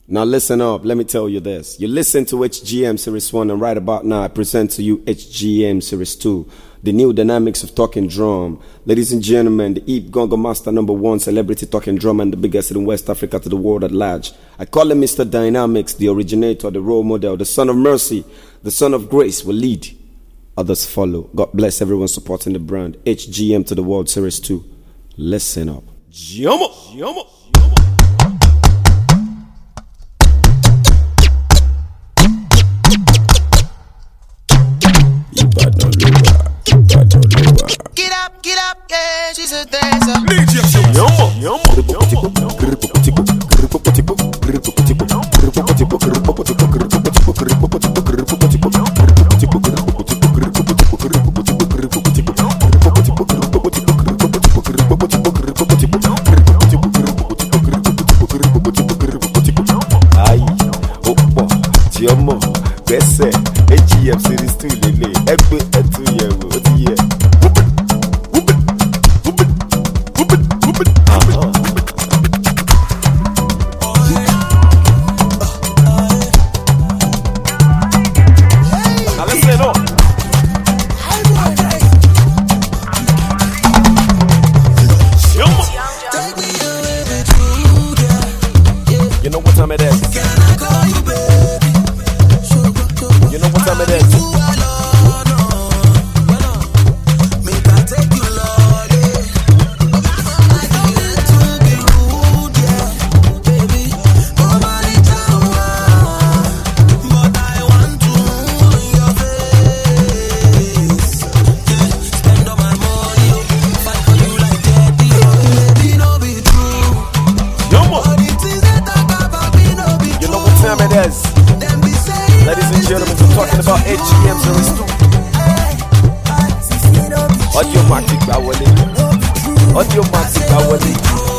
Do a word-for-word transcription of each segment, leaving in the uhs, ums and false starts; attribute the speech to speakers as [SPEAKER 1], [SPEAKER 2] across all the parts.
[SPEAKER 1] Now listen up, let me tell you this. You listen to H G M Series one, and right about now I present to you H G M Series two, the new dynamics of talking drum. Ladies and gentlemen, the Eep Gongo Master number one celebrity talking drum and the biggest in West Africa to the world at large. I call him Mister Dynamics, the originator, the role model, the son of mercy, the son of grace will lead. Others follow. God bless everyone supporting the brand. H G M to the world Series two. Listen up. Yomo, yomo.
[SPEAKER 2] Get up, get up, yeah, she's a dancer.
[SPEAKER 1] Yomo, yomo, yomo. Aïe, opo, Yomo, Besse, H G M Series two, Lele, Egbe, Etu, Yewo, Odiye. You know what time it is? You know what time it is? Ladies and gentlemen, we're talking about H G M Series two. Audiomatic Bawale. Audiomatic Bawale.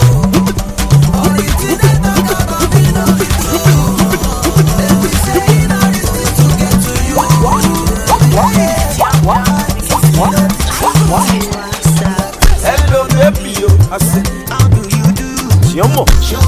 [SPEAKER 1] Hello, baby, I said, how do you do? Yomo.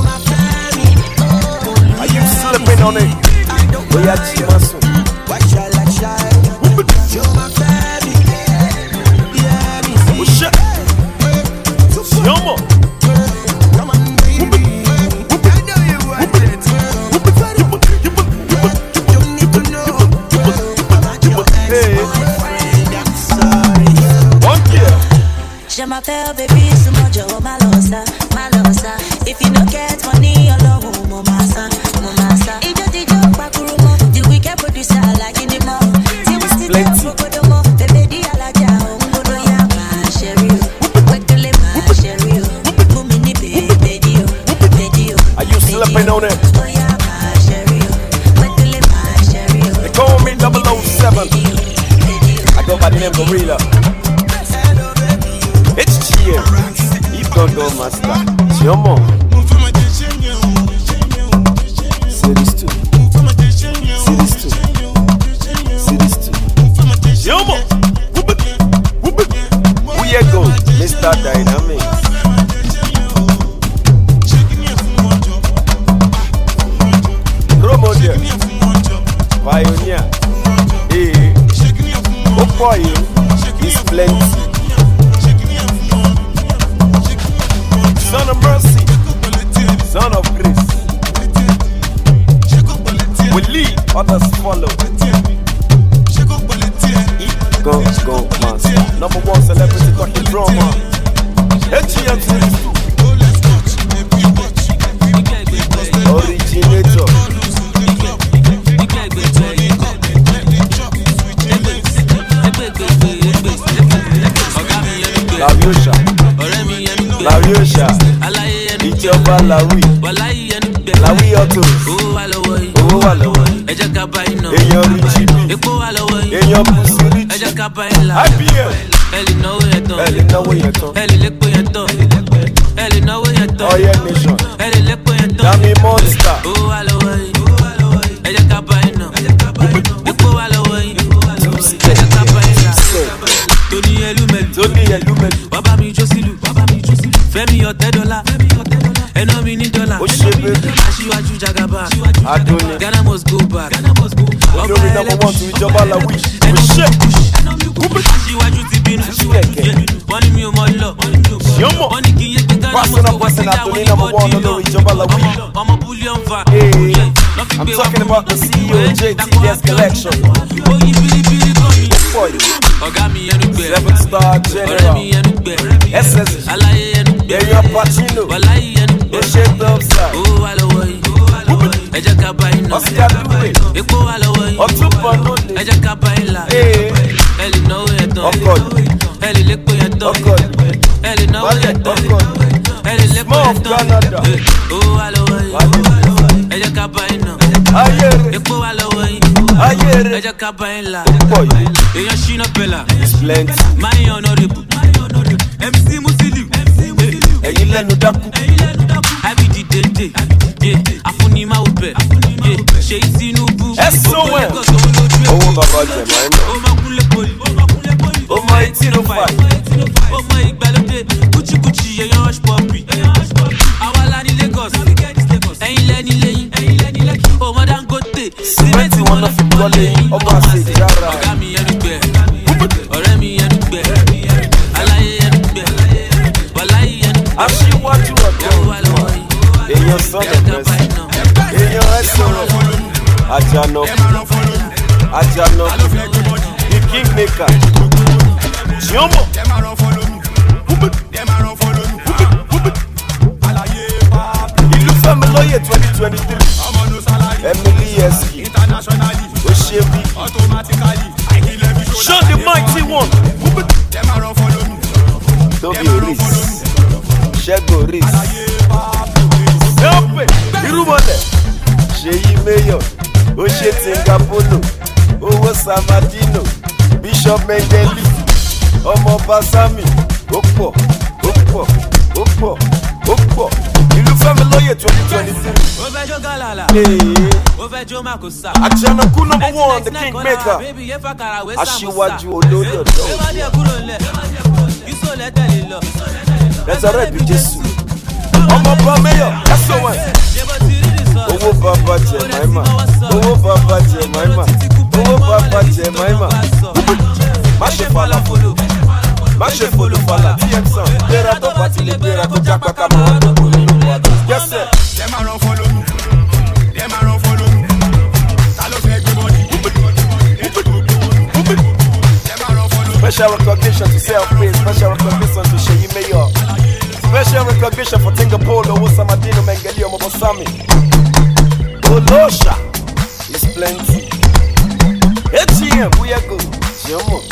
[SPEAKER 1] Are you slipping on it? We are Chimasu. Why shall I shine? You're my family. Yeah, me see. Yomo. Come on, baby. I know you want it. You need to know about your ex-boyfriend. I'm sorry. One year.
[SPEAKER 3] Je m'appelle baby, c'est mon job, ma losa, ma losa. If you don't get money, alone, mon massa, mon massa. The weekend producer like in the mall. See what's the devil for the mall. The lady I like ya, oh, no, yeah, my sherry. Wait till it, my sherry. Mummy, baby, baby.
[SPEAKER 1] Are you slipping on it?
[SPEAKER 3] Oh, yeah, my sherry. Wait till it, my sherry.
[SPEAKER 1] They call me double oh seven. I go by the name Gorilla. H G M. Eep Gongo Master. Yomo. Series two. Series two. Series two. Yomo. Who you go? Mister Dynamics. Promoter. Pioneer. Hey. Oh boy. It's plenty. Son of mercy. Son of grace. We lead, others follow. Eep Gongo Master, number one celebrity talking drama. H G M Series two. Originator. Laviosha. Laviosha. Ìjọba Lawi. Lawi Auto. Owó wà lọ́wọ́ yìí. Ẹ jẹ́ ká bá iná. Èèyàn Richie B. Epo wà lọ́wọ́ yìí. Èèyàn Pussy Rich. Ẹ jẹ́ ká bá ilà. I B M. Ẹ lè náwó yẹn tán. Ẹ lè náwó yẹn tán. Ẹ lè lépo yẹn tán. Ẹ lè náwó yẹn tán. Oye Nation. Ẹ lè lépo yẹn tán. Dami Monster. Owó wà lọ́wọ́ yìí. Ẹ jẹ́ ká bá iná. Epo wà lọ́wọ́ yìí. Ẹ jẹ́ ká bá ilà. Tony Elumelu. Tony Elumelu. Bàbá mi jó sílù. Fẹ́mi ọ̀tẹ́ dọ́là. Ẹná mi ní dọ́là. Ó ṣe bẹ́ẹ̀. Akérédé.
[SPEAKER 4] Aṣíwájú Jagaba.
[SPEAKER 1] Adúni.
[SPEAKER 4] Ghana must go back.
[SPEAKER 1] Olórí number one to ìjọba Lawi. O ṣe.
[SPEAKER 4] Aṣíwájú ti bínú. Wọ́n ní mi ò mọ lọ.
[SPEAKER 1] Ṣíọ́mọ̀.
[SPEAKER 4] Wọ́n ní kí n yé pé Ghana must
[SPEAKER 1] Personal
[SPEAKER 4] go
[SPEAKER 1] person
[SPEAKER 4] back.
[SPEAKER 1] Adúni number one olórí ìjọba Lawi.
[SPEAKER 4] Ọmọ bullion va.
[SPEAKER 1] Hey, I'm talking about the C E O J T D S collection.
[SPEAKER 4] Oyin biribiri kan mi.
[SPEAKER 1] Boy,
[SPEAKER 4] Ọ̀gá mi ẹnu gbẹ.
[SPEAKER 1] seven star
[SPEAKER 4] Ọ̀rẹ́
[SPEAKER 1] general.
[SPEAKER 4] mi ẹnu gbẹ.
[SPEAKER 1] S S G.
[SPEAKER 4] Aláyé ẹnu gbẹ.
[SPEAKER 1] Èèyàn Pacino.
[SPEAKER 4] Wàláyé ẹnu gbẹ.
[SPEAKER 1] O ṣe top side.
[SPEAKER 4] Owó wà lọ́wọ́ yìí. Ẹ jẹ́ ká bá iná.
[SPEAKER 1] Oscar Dube.
[SPEAKER 4] Epo wà lọ́wọ́ yìí.
[SPEAKER 1] Ọ̀túnbọ̀ ló
[SPEAKER 4] Ẹ
[SPEAKER 1] lè.
[SPEAKER 4] jẹ́ ká bá ilà.
[SPEAKER 1] Ee,
[SPEAKER 4] Ẹ lè náwó yẹn tán.
[SPEAKER 1] ọkọ̀ lù.
[SPEAKER 4] Ẹ lè lépo yẹn tán.
[SPEAKER 1] Ọkọ̀ lù.
[SPEAKER 4] Ẹ lè náwó
[SPEAKER 1] Wálé
[SPEAKER 4] yẹn tán.
[SPEAKER 1] ọkọ̀ lù.
[SPEAKER 4] Ẹ lè lépo
[SPEAKER 1] Small
[SPEAKER 4] yẹn
[SPEAKER 1] of
[SPEAKER 4] tán.
[SPEAKER 1] Canada.
[SPEAKER 4] Owó wà lọ́wọ́ yìí.
[SPEAKER 1] Wálé.
[SPEAKER 4] Ẹ jẹ́ ká bá iná.
[SPEAKER 1] Ayé rẹ̀.
[SPEAKER 4] Epo wà lọ́wọ́ yìí.
[SPEAKER 1] Ayé
[SPEAKER 4] Ẹ
[SPEAKER 1] rẹ̀.
[SPEAKER 4] jẹ́ ká bá ilà.
[SPEAKER 1] Pọ̀ yìí.
[SPEAKER 4] Èèyàn ṣínà pẹ̀lá.
[SPEAKER 1] It's plenty.
[SPEAKER 4] My honourable. M C Musiliu.
[SPEAKER 1] Ẹ̀yin lẹ́nu dákú.
[SPEAKER 4] I be the dende. Yeah. Afunimawo bẹ̀. Yeah. Ṣèyí Tinubu.
[SPEAKER 1] S O N.
[SPEAKER 4] Lagos owó lójú ẹ̀.
[SPEAKER 1] Owó bàbá jẹ̀ máa ń
[SPEAKER 4] Ó máa kúnlé poli.
[SPEAKER 1] Ọmọ eighteen oh five.
[SPEAKER 4] Ọmọ ìgbàlódé. Kúchíkúchí èèyàn hush puppy. Àwa la ní Lagos. Ẹ̀yin lẹ́ni lẹ́yìn. Ọmọ Dangote.
[SPEAKER 1] Sìmẹ́ntì wọn náà fi kọ́lé ọmọ àṣejára.
[SPEAKER 4] Ọ̀gá mi ẹnu gbẹ. Ọ̀rẹ́ mi ẹnu gbẹ. Aláyé ẹnu gbẹ. Wàláyé ẹnu gbẹ.
[SPEAKER 1] Aṣíwájú
[SPEAKER 4] Owó
[SPEAKER 1] ọ̀dọ́.
[SPEAKER 4] wà lọ́wọ́ yìí.
[SPEAKER 1] Èèyàn sọ̀rọ̀ pẹ̀sì. Èèyàn ẹ̀ sọ̀rọ̀. Àjànà. Àjànà. The kingmaker. Ṣíọ́mọ̀. Ìlú Fẹ́mi lóye twenty twenty three. Emily Eski. Oṣebi. Show the mighty one. Tobi Oris. Ṣẹ́gun Oris. Help Irúmọlẹ̀. Ṣèyí Mayor. Oṣé Tingapolo. Owó Samadino. Bishop Mengeli. Ọmọ Basami. Ó pọ̀, ó pọ̀, ó pọ̀, ó pọ̀. Ìlú Fẹ́mi lóye twenty twenty three.
[SPEAKER 4] Ó fẹ́ jó gàlàlà.
[SPEAKER 1] Ee.
[SPEAKER 4] Ó fẹ́ jó Makosa.
[SPEAKER 1] Àjànàkú number one, the kingmaker. Aṣíwájú olórí ọ̀dọ́. Resurrect Jésù. Ọmọ bá Mayor, S O N. Owó bàbá jẹ Maima. Owó bàbá jẹ Maima. Owó bàbá jẹ Maima. Má ṣe fàlà folo. Má ṣe folo fàlà. T M San. Gbéra tó bá ti lè gbéra kó jápa ká mọ̀ ọ́ tó kò nínú wàdà. Gẹ́sẹ̀. Special recognition to self-praise. Special recognition to Sheyi Mayor. Special recognition for Tingapolo, Owó Samadino, Mengeli, Ọmọ Bọ́sámi. Olóòṣà is plenty. A T M, Buyego, Ṣíọ́mọ̀.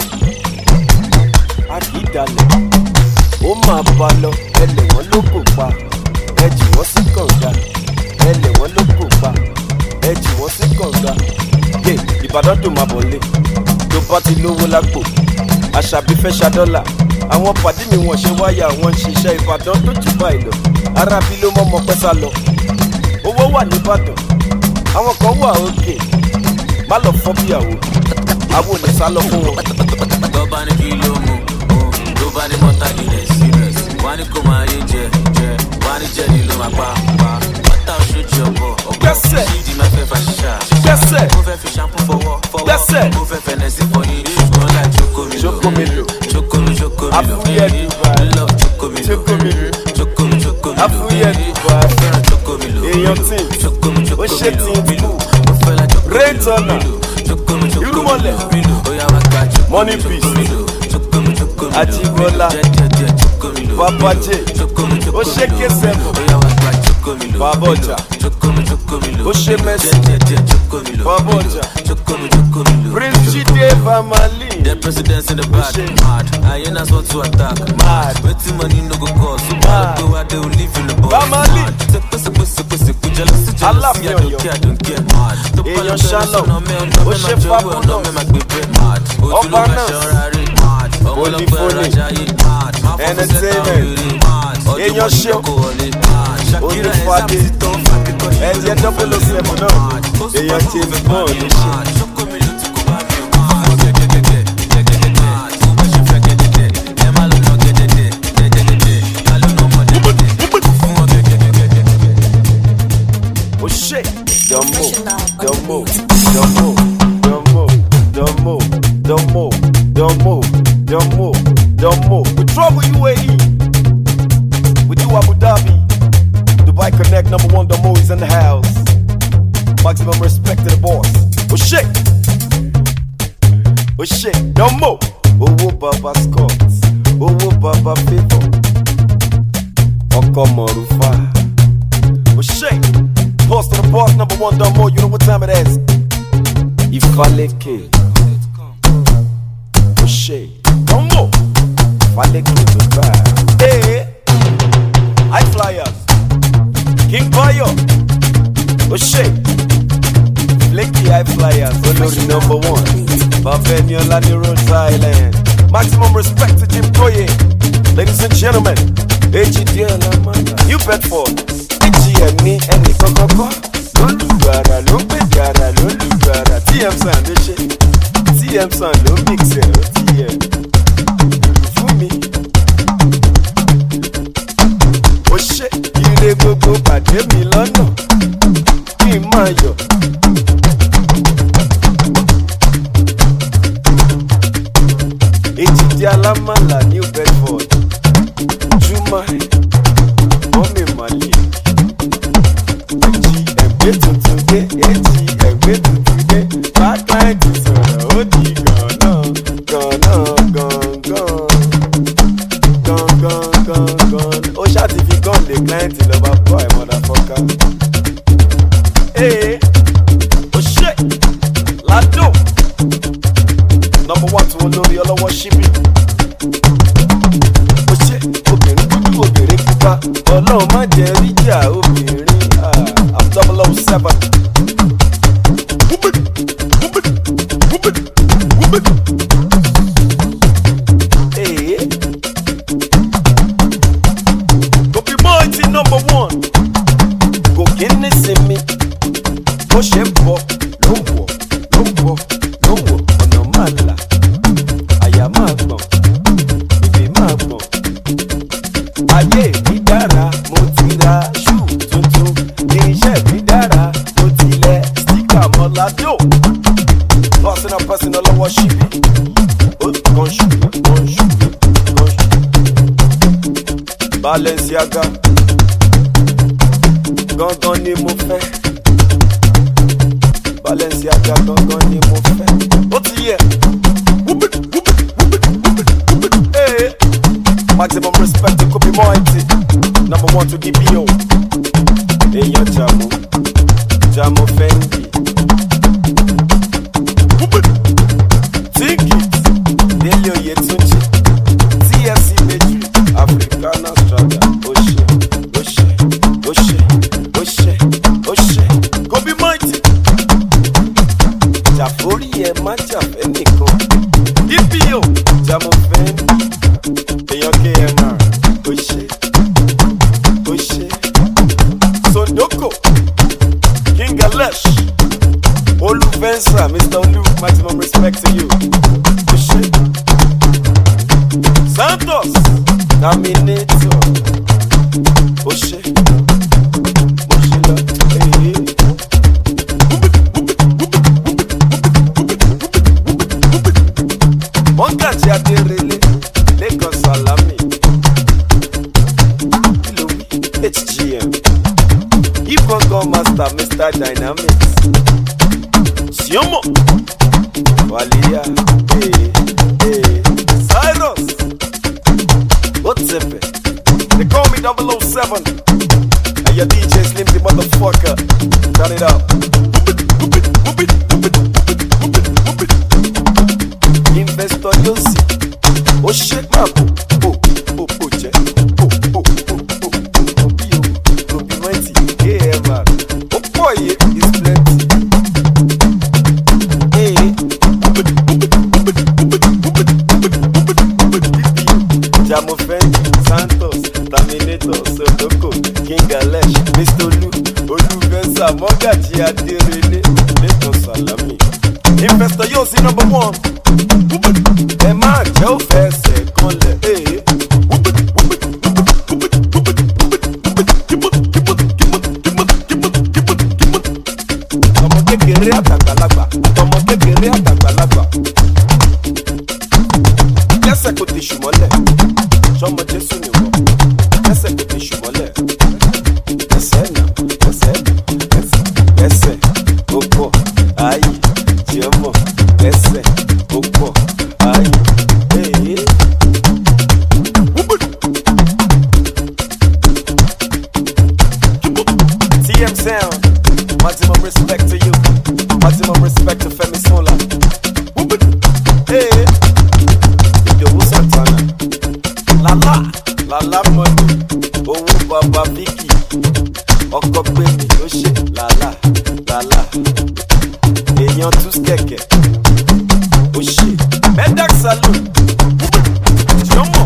[SPEAKER 1] Àdìdálẹ̀. Ó máa bá lọ, ẹlẹ̀ wọn ló kò pa. Ẹ jì wọ́n sí kànga. Ẹlẹ̀ wọn ló kò pa. Ẹ jì wọ́n sí kànga. Yé Ìbàdàn dùn máa bọ̀ lé. Tó bá ti lówó lápò. Àṣàbí fẹ́ ṣadọ́là. Àwọn pàdé mi wọ́n ṣe wáyà wọ́n ń ṣiṣẹ́ Ìbàdàn tó jù báyìí lọ. Arábí ló mọ́ ọmọ pẹ́sà lọ. Owó wà nìbàdàn. Àwọn kan wà òkè. Má lọ fọ́ bíyàwó. Àwọn ò lè sá lọ fún wọn.
[SPEAKER 4] Tó bá ní kí ló mú, tó bá ní mọ́tà nílẹ̀ serious. Wá ní kó máa yé jẹ, jẹ. Wá ní jẹ ní ló máa pa, pa. Mọ́tà oṣooṣi ọ̀bọ̀, ọ̀bọ̀.
[SPEAKER 1] Gbẹ́sẹ̀.
[SPEAKER 4] Ṣídìí máa fẹ́ fa ṣíṣà.
[SPEAKER 1] Gbẹ́sẹ̀.
[SPEAKER 4] Mo fẹ́ fi shampoo fọwọ́, fọwọ́.
[SPEAKER 1] Gbẹ́sẹ̀.
[SPEAKER 4] Mo fẹ́ fẹ́ sí fọyín. Ṣùgbọ́n láì jókòó mi lò.
[SPEAKER 1] Jókòó mi lò.
[SPEAKER 4] Jókòó mi, jókòó mi lò.
[SPEAKER 1] Àfúyẹ́ Dubai.
[SPEAKER 4] Lọ jókòó mi lò.
[SPEAKER 1] Jókòó mi lò.
[SPEAKER 4] Jókòó mi, jókòó mi lò.
[SPEAKER 1] Àfúyẹ́ Dubai.
[SPEAKER 4] Fẹ́ràn jókòó mi lò.
[SPEAKER 1] Èèyàn tí.
[SPEAKER 4] Jókòó mi, jókòó
[SPEAKER 1] Ó
[SPEAKER 4] mi
[SPEAKER 1] ṣe
[SPEAKER 4] lò.
[SPEAKER 1] tí ń bù.
[SPEAKER 4] Mo fẹ́ la jókòó mi lò.
[SPEAKER 1] Ray Turner.
[SPEAKER 4] Jókòó mi, jókòó mi lò.
[SPEAKER 1] Irúmọlẹ̀.
[SPEAKER 4] Ó yá wá ká jókòó mi lò.
[SPEAKER 1] Money Beast.
[SPEAKER 4] Jókòó mi, jókòó mi lò.
[SPEAKER 1] Ajibola.
[SPEAKER 4] Jẹ́jẹ́jẹ́ jókòó mi lò.
[SPEAKER 1] Papa J.
[SPEAKER 4] Jókòó mi, jókòó
[SPEAKER 1] Ó
[SPEAKER 4] mi
[SPEAKER 1] ṣe
[SPEAKER 4] lò.
[SPEAKER 1] K seven.
[SPEAKER 4] Ó yá wá ká jókòó mi lò.
[SPEAKER 1] Bàbá ọjà.
[SPEAKER 4] Jókòó mi, jókòó mi lò.
[SPEAKER 1] Ó ṣe Mercy.
[SPEAKER 4] Jẹ́jẹ́jẹ́ jókòó mi lò.
[SPEAKER 1] Bàbá ọjà.
[SPEAKER 4] Jókòó mi, jókòó mi lò.
[SPEAKER 1] Prince Jide Famali.
[SPEAKER 4] The presidents in the back,
[SPEAKER 1] Shit.
[SPEAKER 4] mad. Hyenas want to attack,
[SPEAKER 1] Mad.
[SPEAKER 4] Waiting money no go cause. So
[SPEAKER 1] Mad.
[SPEAKER 4] bad go out they will live in the box.
[SPEAKER 1] Family.
[SPEAKER 4] Mad. Say pussy, pussy, pussy, pussy, jealousy, jealousy.
[SPEAKER 1] Aláàfin
[SPEAKER 4] I don't
[SPEAKER 1] Ọ̀yọ́.
[SPEAKER 4] care, I don't care. Mad. To
[SPEAKER 1] Èèyàn
[SPEAKER 4] follow
[SPEAKER 1] Shalom.
[SPEAKER 4] the rest, no,
[SPEAKER 1] Ó ṣe Fabulous.
[SPEAKER 4] no, me, my baby, mad. Ojú ló
[SPEAKER 1] Ọba
[SPEAKER 4] máa
[SPEAKER 1] náà.
[SPEAKER 4] ṣe ọ̀rá rí, mad. Ọmọ ló pẹ́
[SPEAKER 1] Olífónì.
[SPEAKER 4] rajà yìí, mad. Má fọ́ fún sẹ́ta
[SPEAKER 1] Entertainment.
[SPEAKER 4] òwúrẹ́, mad. Ọdún
[SPEAKER 1] Èèyàn
[SPEAKER 4] mọ́ni
[SPEAKER 1] Ṣeun.
[SPEAKER 4] lọ́kọ̀ wọlé, mad. Shakira ẹ̀
[SPEAKER 1] Onífádé.
[SPEAKER 4] sábì tó ń fa kíkọ́ sí
[SPEAKER 1] Ẹ̀jẹ̀
[SPEAKER 4] olórí
[SPEAKER 1] double oh seven
[SPEAKER 4] olórí,
[SPEAKER 1] náà.
[SPEAKER 4] mad. Ó sì
[SPEAKER 1] Èèyàn
[SPEAKER 4] pọ̀
[SPEAKER 1] James
[SPEAKER 4] fún
[SPEAKER 1] Bond
[SPEAKER 4] fẹ́
[SPEAKER 1] ní
[SPEAKER 4] bá
[SPEAKER 1] ṣe.
[SPEAKER 4] mi, mad. Ṣókó mi ló ti kó bá mi, mad. Gẹ́gẹ́gẹ́gẹ́, gẹ́gẹ́gẹ́gẹ́. Tó bá ṣe fẹ́ gẹ́gẹ́gẹ́, ẹ má lọ nà gẹ́gẹ́gẹ́, gẹ́gẹ́gẹ́. Má lọ nà ọmọ gẹ́gẹ́gẹ́. Fún ọ gẹ́gẹ́gẹ́gẹ́.
[SPEAKER 1] shit. Don't move, don't move, don't move, don't move, don't move, don't move, don't move, don't move, don't move. We trouble U A E. We do Abu Dhabi. Dubai Connect, number one, don't move, is in the house. Maximum respect to the boss. Oh shit. Oh shit, don't move. Oh, oh, Baba Scott. Oh, oh, Baba Favor. Oko Morufa. Oh shit. Boss to the boss, number one, don't move. You know what time it is. Ifaleke. Oh shit. Don't move. Ifaleke the vibe. Hey. High Flyers. King Bayo. Oh shit. Flaky High Flyers. Olori number one. Baveni Olani Rhode Island. Maximum respect to Jim Koye. Ladies and gentlemen, H D L New Bedford. H G M ni ẹni kọ́kọ́kọ́. Lólùgbàrà ló gbẹ̀dàrà lólùgbàrà. T M San ló ṣe. T M San ló mix ẹ̀ ó ti yẹ. Fún mi. Ó ṣe ire gbogbo pàdé mi lọ́nà. Kí n máa yọ̀. Ejide Alamala, New Bedford. Juma, Mommy Mali. Ẹgbẹ́ tuntun dé, èjì ẹgbẹ́ tuntun dé. Bákan ti sọ̀rọ̀ ó di gànán, gànán, gàngán. Gàngán, gàngán. Ó ṣáàtì fi gán lè kílẹ́ǹtì lọ́ba bọ́ ẹ̀ mọ́dàfọ́ká. Ee, ó ṣe Lado. Number one to olórí ọlọ́wọ́ ṣíbí. Ó ṣe obìnrin dúdú obìnrin pupa. Ọlọ́run má jẹ́ ríjà obìnrin. I'm double oh seven. Whoop it, whoop it, whoop it, whoop it. Hey. Go be mighty number one. Go get this in me. Ó ṣe ń bọ̀ ló ń wọ̀ ló ń wọ̀ ló ń wọ̀ ọ̀nà máa là. Àyà máa gbọ̀n, ìbí máa gbọ̀n. Ayé mi dára, mo ti ra ṣú tuntun. Iṣẹ́ mi dára, mo ti lẹ̀ stíkà mọ́ Lado. Bọ́sìn náà pẹ́sìn náà lọ́wọ́ ṣíbí. Ó kàn ṣù, kàn ṣù, kàn ṣù. Balenciaga, gangan ni mo fẹ́. Balenciaga, gangan ni mo fẹ́. Ó ti yẹ. Whoop it, whoop it, whoop it, whoop it, whoop it. Hey. Maximum respect to Kobe Mighty. Number one to D B O. Èèyàn Jamo, Jamo Fendi. Whoop it. Think it. Délé Oyetunji. T F C Matrix. Africana Strada. Oṣé, Oṣé, Oṣé, Oṣé, Oṣé. Kobe Mighty. Jàforí ẹ̀ má jàfẹ́ nìkan. D B O. Jamo Fendi. Èèyàn K M R. Oṣé, Oṣé. Sondoko, King Alesh, Olu Venza, Mister Olu, maximum respect to you. Oshé. Santos, Terminator. Oshé. Moshila, hey, hey. Mongaji Aderele, Lagos Salami. H G M. Ipongo Master, Mister Dynamics. Siomo. Walia. Hey, hey. Cyrus. What's up? They call me double oh seven. And your D J Slim the motherfucker. Turn it up. Whoop it, whoop it, whoop it, whoop it, whoop it, whoop it, whoop it. Investor Yossi. Oh shit, man. Oh, oh, oh, check. Oh, oh, oh, oh, oh, oh, Kobe Mighty. Yeah, man. Oh boy, it's plenty. Hey. Whoop it, whoop it, whoop it, whoop it, whoop it, whoop it, whoop it, whoop it, whoop it. Jamo Fendi, Santos, Terminator, Sondoko, King Alesh, Mister Olu, Olu Venza, Mongaji Aderele, Lagos Salami. Investor Yossi number one. Whoop it. Ẹ máa jẹ́ ó fẹsẹ̀ kanlẹ̀. Hey. Whoop it, whoop it, whoop it, whoop it, whoop it, whoop it, whoop it, whoop it, whoop it, whoop it, whoop it, whoop it, whoop it, whoop it. kékeré àtàgbàlagbà àtọmọ kékeré àtàgbàlagbà. Kẹ́sẹ̀ kò tèṣù mọ́lẹ̀ sọmọ Jésù ni wọ́n. Kẹ́sẹ̀ kò tèṣù mọ́lẹ̀ ẹsẹ̀ nà ẹsẹ̀ ẹsẹ̀ ẹsẹ̀ ó pọ̀ ayé jẹ́ mọ̀ ẹsẹ̀ ó pọ̀ ayé. T M Sound, maximum respect to you, maximum respect to Femi Sola. Hey, Idowu Santana, Lala, Lala money, Owu Baba Vicky, Ọkọ Gbemi, Oṣé, Lala, Lala, Èèyàn Tous Kẹ̀kẹ́, Oṣé, Medak Saloon, Jọmọ,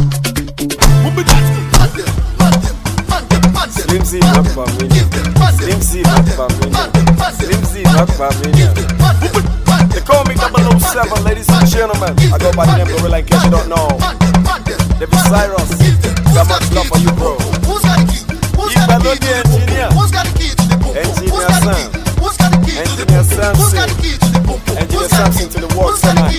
[SPEAKER 1] Slimzy Nakpa Mania, Slimzy Nakpa Mania, Slimzy Nakpa Mania. They call me double oh seven, ladies and gentlemen. I go by the name Gorilla in case you don't know. David Cyrus, got much love for you, bro. He's Melody Engineer, Engineer Sam, Engineer Samson, Engineer Samson to the work tonight.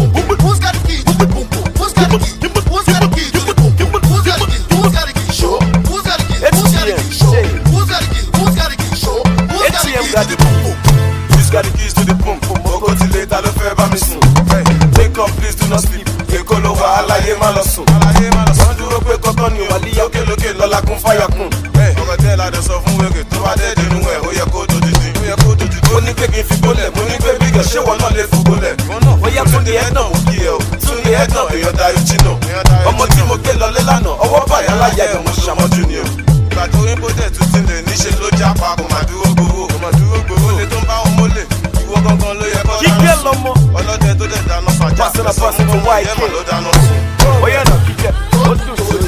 [SPEAKER 1] Got the boom boom. Who's got the keys to the boom boom? Oko ti later lo fẹ́ bá mi sùn. Wake up please do not sleep. Èkó ló wà aláyé má lọ sùn. Wọ́n dúró pé kọ́kọ́ ni wà líyá òkè lókè lọ́la kún fáyà kún. Ọkọ̀ tẹ́ la dẹ̀ sọ fún wẹ́gẹ̀ tó bá dé dínú ẹ̀ ó yẹ kó dojú dín. Ó yẹ kó dojú dín. Ó ní pé kí n fi gbólẹ̀. Mo ní pé bígẹ̀ ṣé wọn náà lè fò gbólẹ̀. Ó yẹ tún ní ẹ̀ náà mú kí ẹ o. Tún ní ẹ̀ náà èèyàn darí jìnnà. Ọmọ tí mo gbé lọlé lánàá ọwọ́ bàyá láyà ẹ̀ mo ṣàmọ́jú ni o. Ìgbà tó ń bó dẹ̀ tún ti lè níṣe ló já pa kò má dúró gbowó. Olè tó ń bá wọn mólè, ìwọ gangan ló yẹ kọ́ dáná sùn. Ọlọ́dẹ tó dẹ̀ dáná fàjà tó sọ fún ọmọ ìyẹ́mọ̀ ló dáná sùn. Ó yẹ nà kíkẹ́, ó dùn sórí.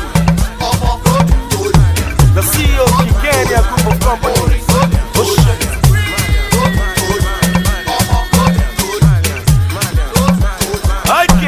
[SPEAKER 1] The C E O Kíkẹ́ ní a group of companies. Ó ṣe. Àìkè.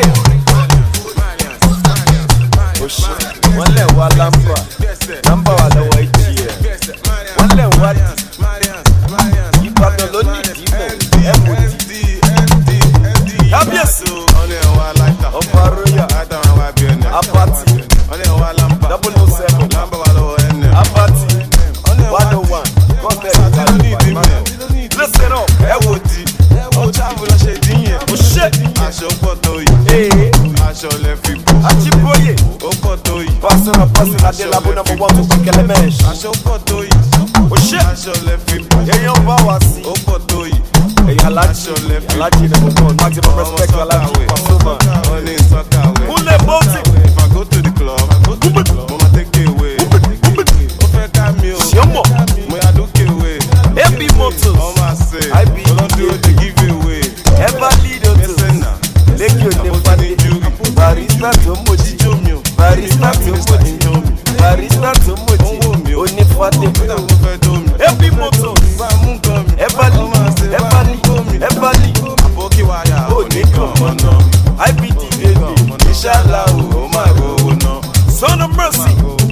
[SPEAKER 1] Ó ṣe. Wọ́n lẹ̀ wá lámbà, lámbà wà lọ́wọ́ ìjì ẹ̀. Wọ́n lẹ̀ wá dì. Ìbàdàn ló ní ìdímọ̀ ẹ̀mú dì. Kábíyèsí ọba royal apati double oh seven apati one oh one kọ́ńtẹ̀lì listen up ẹ wò di ọjà àbúrò ṣe dín yẹn. Ó ṣe aṣọ pọ̀ tó yìí aṣọ lẹ fi bò. Ajiboye ó pọ̀ tó yìí. Pásítọ̀ Pásítọ̀ Adélabó number one tó kọ́ kẹlẹ́mẹ́ṣ. Aṣọ pọ̀ tó yìí. Ó ṣe aṣọ lẹ fi bò. Èèyàn bá wá sí. Ó pọ̀ tó yìí. Èèyàn alájí alájí ni mo kọ́ maximum respect to alájí Pasuma. Kúnlẹ̀ bọ́ọ̀tì. If I go to the club, mo ma take it away. Ó fẹ́ ká mi o. Ṣé mọ̀? Mo yà dókè away. A B Motors. Ọmọ àṣẹ. I B Olódúró dey give away. Ever lead o to. Lẹ́kì òde fadé. Barista tó mọ̀jì. Barista tó mọ̀jì. Barista tó mọ̀jì. Onífadé. A B Motors. Ever lead. Ever lead. Ever lead. Ó ní kàn mọ́. I B D baby. Inshallah o máa rówó ná. Son of Mercy.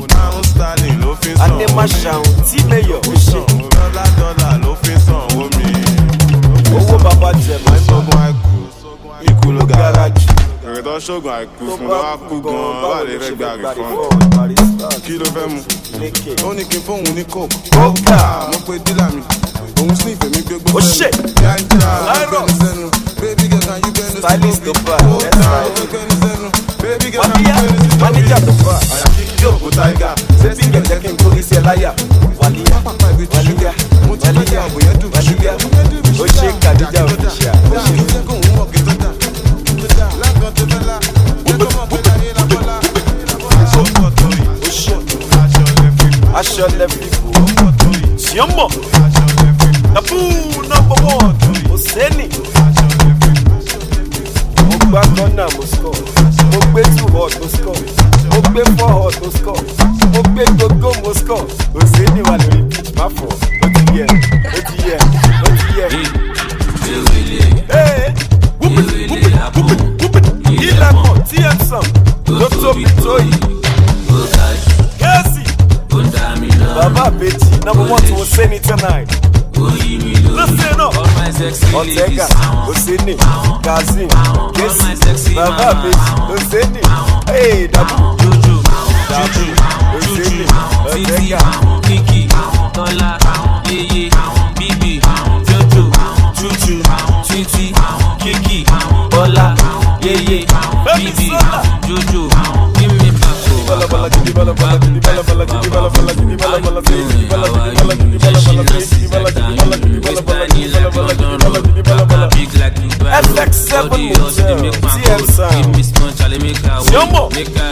[SPEAKER 1] Adémáṣàun tí mẹ́yọ̀ ó ṣe. Dọ́là dọ́là ló fi san owó mi. Owó bàbá jẹ máa ń sọ́gun àìkú. Ikú ló gáràjì. Èrè tó ṣògùn àìkú fún wa kú gan-an bá lè fẹ́ gba rìfọ́n. Kí ló fẹ́ mu? Ó ní kí n fóun ní coke. Kókà mo pe dílà mi. Òun sì fèmí gbégbó. Ó ṣe. Láìrọ̀. Stylist tó bá wàlíyá manager tó bá yóò kó táìgà sẹ́sì kẹ̀kẹ́ kí n kó iṣẹ́ láyà wàlíyá wàlíyá wàlíyá wàlíyá ó ṣe kàdíjà òfìṣà ó ṣe. Aṣọ lẹ́fì tí ó mọ̀ nàbú nọ́mbà one ó sẹ́ni. Mo gbá kọ́nà mo score, mo gbé two hot mo score, mo gbé four hot mo score, mo gbé gógó mo score. Òsèlú wà lórí pitch má fọ̀, ó ti yẹ, ó ti yẹ, ó ti yẹ. Ee, wúpi wúpi wúpi wúpi ilẹ̀kùn T M Sam ló tóbi tó yìí. Kẹ́sì, bàbá àbèjì number one tí mo sẹ́ni tonight. Listen up.
[SPEAKER 4] All my sexy ladies.
[SPEAKER 1] Ortega, Osini, Kazim, Kesi, Baba Bitch, Osini. Hey, Dabu,
[SPEAKER 4] Juju,
[SPEAKER 1] Dabu, Osini,
[SPEAKER 4] Titi,
[SPEAKER 1] Ortega.
[SPEAKER 4] Kiki, Tola, Yeye, Bibi, Jojo, Juju, Titi, Kiki, Tola, Yeye, Bibi, Jojo. Give me back.
[SPEAKER 1] Bala bala gidi bala bala gidi bala bala gidi bala bala gidi bala bala gidi bala bala gidi bala bala gidi bala bala gidi bala bala gidi bala bala gidi bala gidi bala bala F X seven Motel, T M Sound, Yomo.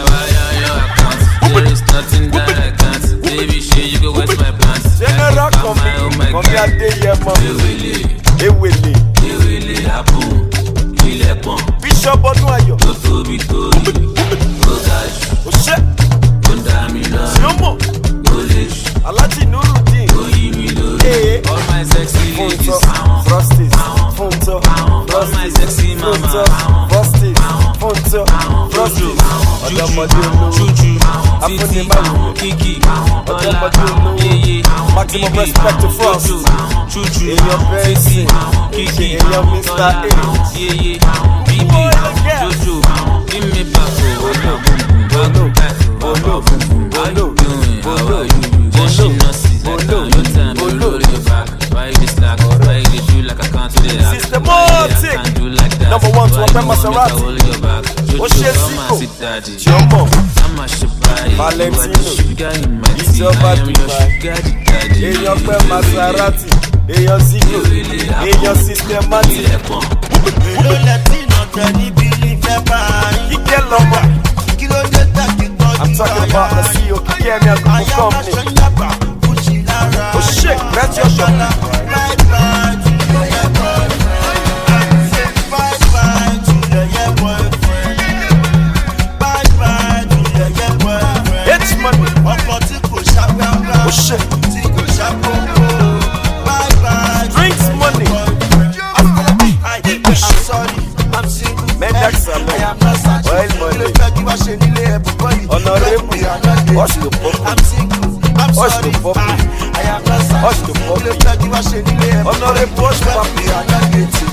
[SPEAKER 4] There is nothing that I can't. Baby, shit, you go watch my plans.
[SPEAKER 1] General Combi, Combi Adeye Mami, Ewele,
[SPEAKER 4] Ewele happen, Ilekon,
[SPEAKER 1] Bishop Oduayo,
[SPEAKER 4] Tobi Tobi, Ogaji,
[SPEAKER 1] Oshe,
[SPEAKER 4] Ondamina,
[SPEAKER 1] Yomo,
[SPEAKER 4] Olish,
[SPEAKER 1] Alaji Nurudin,
[SPEAKER 4] Oyimilo,
[SPEAKER 1] Eh,
[SPEAKER 4] all my sexy ladies,
[SPEAKER 1] Fonto, Frosties, Fonto,
[SPEAKER 4] all my sexy
[SPEAKER 1] Fonto,
[SPEAKER 4] mama,
[SPEAKER 1] Frosties, Fonto, Frosties, Ọ̀dọ́mọdé olówó,
[SPEAKER 4] Chuchu,
[SPEAKER 1] Afúnimáwò,
[SPEAKER 4] Kiki,
[SPEAKER 1] Ọ̀dọ́mọdé
[SPEAKER 4] Tola,
[SPEAKER 1] olówó,
[SPEAKER 4] Yeye,
[SPEAKER 1] Maximum
[SPEAKER 4] Bibi,
[SPEAKER 1] respect to Frost,
[SPEAKER 4] Chuchu,
[SPEAKER 1] èèyàn Benson,
[SPEAKER 4] Kiki,
[SPEAKER 1] èèyàn mister
[SPEAKER 4] Tola,
[SPEAKER 1] H.
[SPEAKER 4] Yeye, Bibi, Jojo, give me back, oh,
[SPEAKER 1] Bolo, Bolo,
[SPEAKER 4] how you doing? How are you? Just she not see that now your time you roll your back. Why you this like? Why you do like I can't do that?
[SPEAKER 1] Systematic.
[SPEAKER 4] I can't do like that.
[SPEAKER 1] Number one to
[SPEAKER 4] Why
[SPEAKER 1] Ope
[SPEAKER 4] you want me to
[SPEAKER 1] Maserati.
[SPEAKER 4] hold your back?
[SPEAKER 1] Ó
[SPEAKER 4] Jojo,
[SPEAKER 1] ṣe
[SPEAKER 4] come
[SPEAKER 1] Zico.
[SPEAKER 4] and sit daddy.
[SPEAKER 1] Yomo,
[SPEAKER 4] I'm a sugar.
[SPEAKER 1] Valentino.
[SPEAKER 4] You are the sugar in my tea.
[SPEAKER 1] Ìjọba
[SPEAKER 4] I am your
[SPEAKER 1] Dubai.
[SPEAKER 4] sugar daddy.
[SPEAKER 1] èèyàn Pẹ́ Maserati, èèyàn Zico, èèyàn Systematic,
[SPEAKER 4] Ilekon.
[SPEAKER 5] Èló lẹ́tí náà tẹ níbi ilé báyìí.
[SPEAKER 1] Kíkẹ́ lọ́mọ.
[SPEAKER 5] Kí ló dé tàbí tọ́jú
[SPEAKER 1] I'm talking about the C E O Kíkẹ́ Ẹ̀mí Àgùkù
[SPEAKER 5] Àyà máa
[SPEAKER 1] company.
[SPEAKER 5] ṣe yàgbà, kò sí lára.
[SPEAKER 1] Oh shit, that's your shop.
[SPEAKER 5] Bye bye to your yeah boyfriend. Bye bye to your yeah boyfriend. Bye bye to your yeah boyfriend.
[SPEAKER 1] It's money.
[SPEAKER 5] Ọkọ tí kò ṣàgbára.
[SPEAKER 1] Oh shit,
[SPEAKER 5] Tí kò ṣàkókò. Bye bye to
[SPEAKER 1] drinks
[SPEAKER 5] your
[SPEAKER 1] money.
[SPEAKER 5] boyfriend. I'm sorry, I'm single.
[SPEAKER 1] Mendax salon.
[SPEAKER 5] I am not such.
[SPEAKER 1] Oil money.
[SPEAKER 5] Ilé fẹ́ kí wá ṣe nílé ẹ̀bùn bọ́yì.
[SPEAKER 1] Honorable. Hush the puppy.
[SPEAKER 5] I'm single. I'm
[SPEAKER 1] Hush
[SPEAKER 5] sorry.
[SPEAKER 1] the puppy.
[SPEAKER 5] I, I am not such.
[SPEAKER 1] Hush the puppy.
[SPEAKER 5] Ilé fẹ́ kí wá ṣe nílé ẹ̀bùn bọ́yì.
[SPEAKER 1] Honorable Hush the puppy.
[SPEAKER 5] I am not guilty.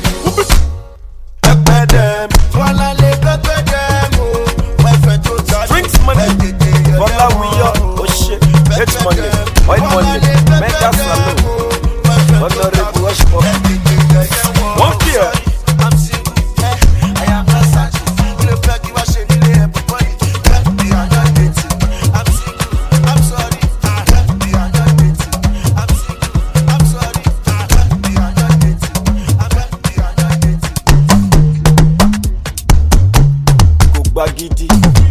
[SPEAKER 1] Pepper them.
[SPEAKER 5] Wọ́n lè pẹ́pẹ́ dẹ́m o. Wẹ́fẹ̀ tó tọ́jú.
[SPEAKER 1] Drinks money. Bọ́lá Wiyọ́. Oh shit, it's money. Oil money. Mendax salon. Honorable Hush the puppy. One beer.
[SPEAKER 5] I'm single. Eh, I am not such. Ilé fẹ́ kí wá ṣe nílé ẹ̀bùn bọ́yì. We are not guilty. I'm single. I'm sorry. We are not guilty. I'm single. I'm sorry. We are not guilty. We are not guilty.
[SPEAKER 1] Kò gbá gidi.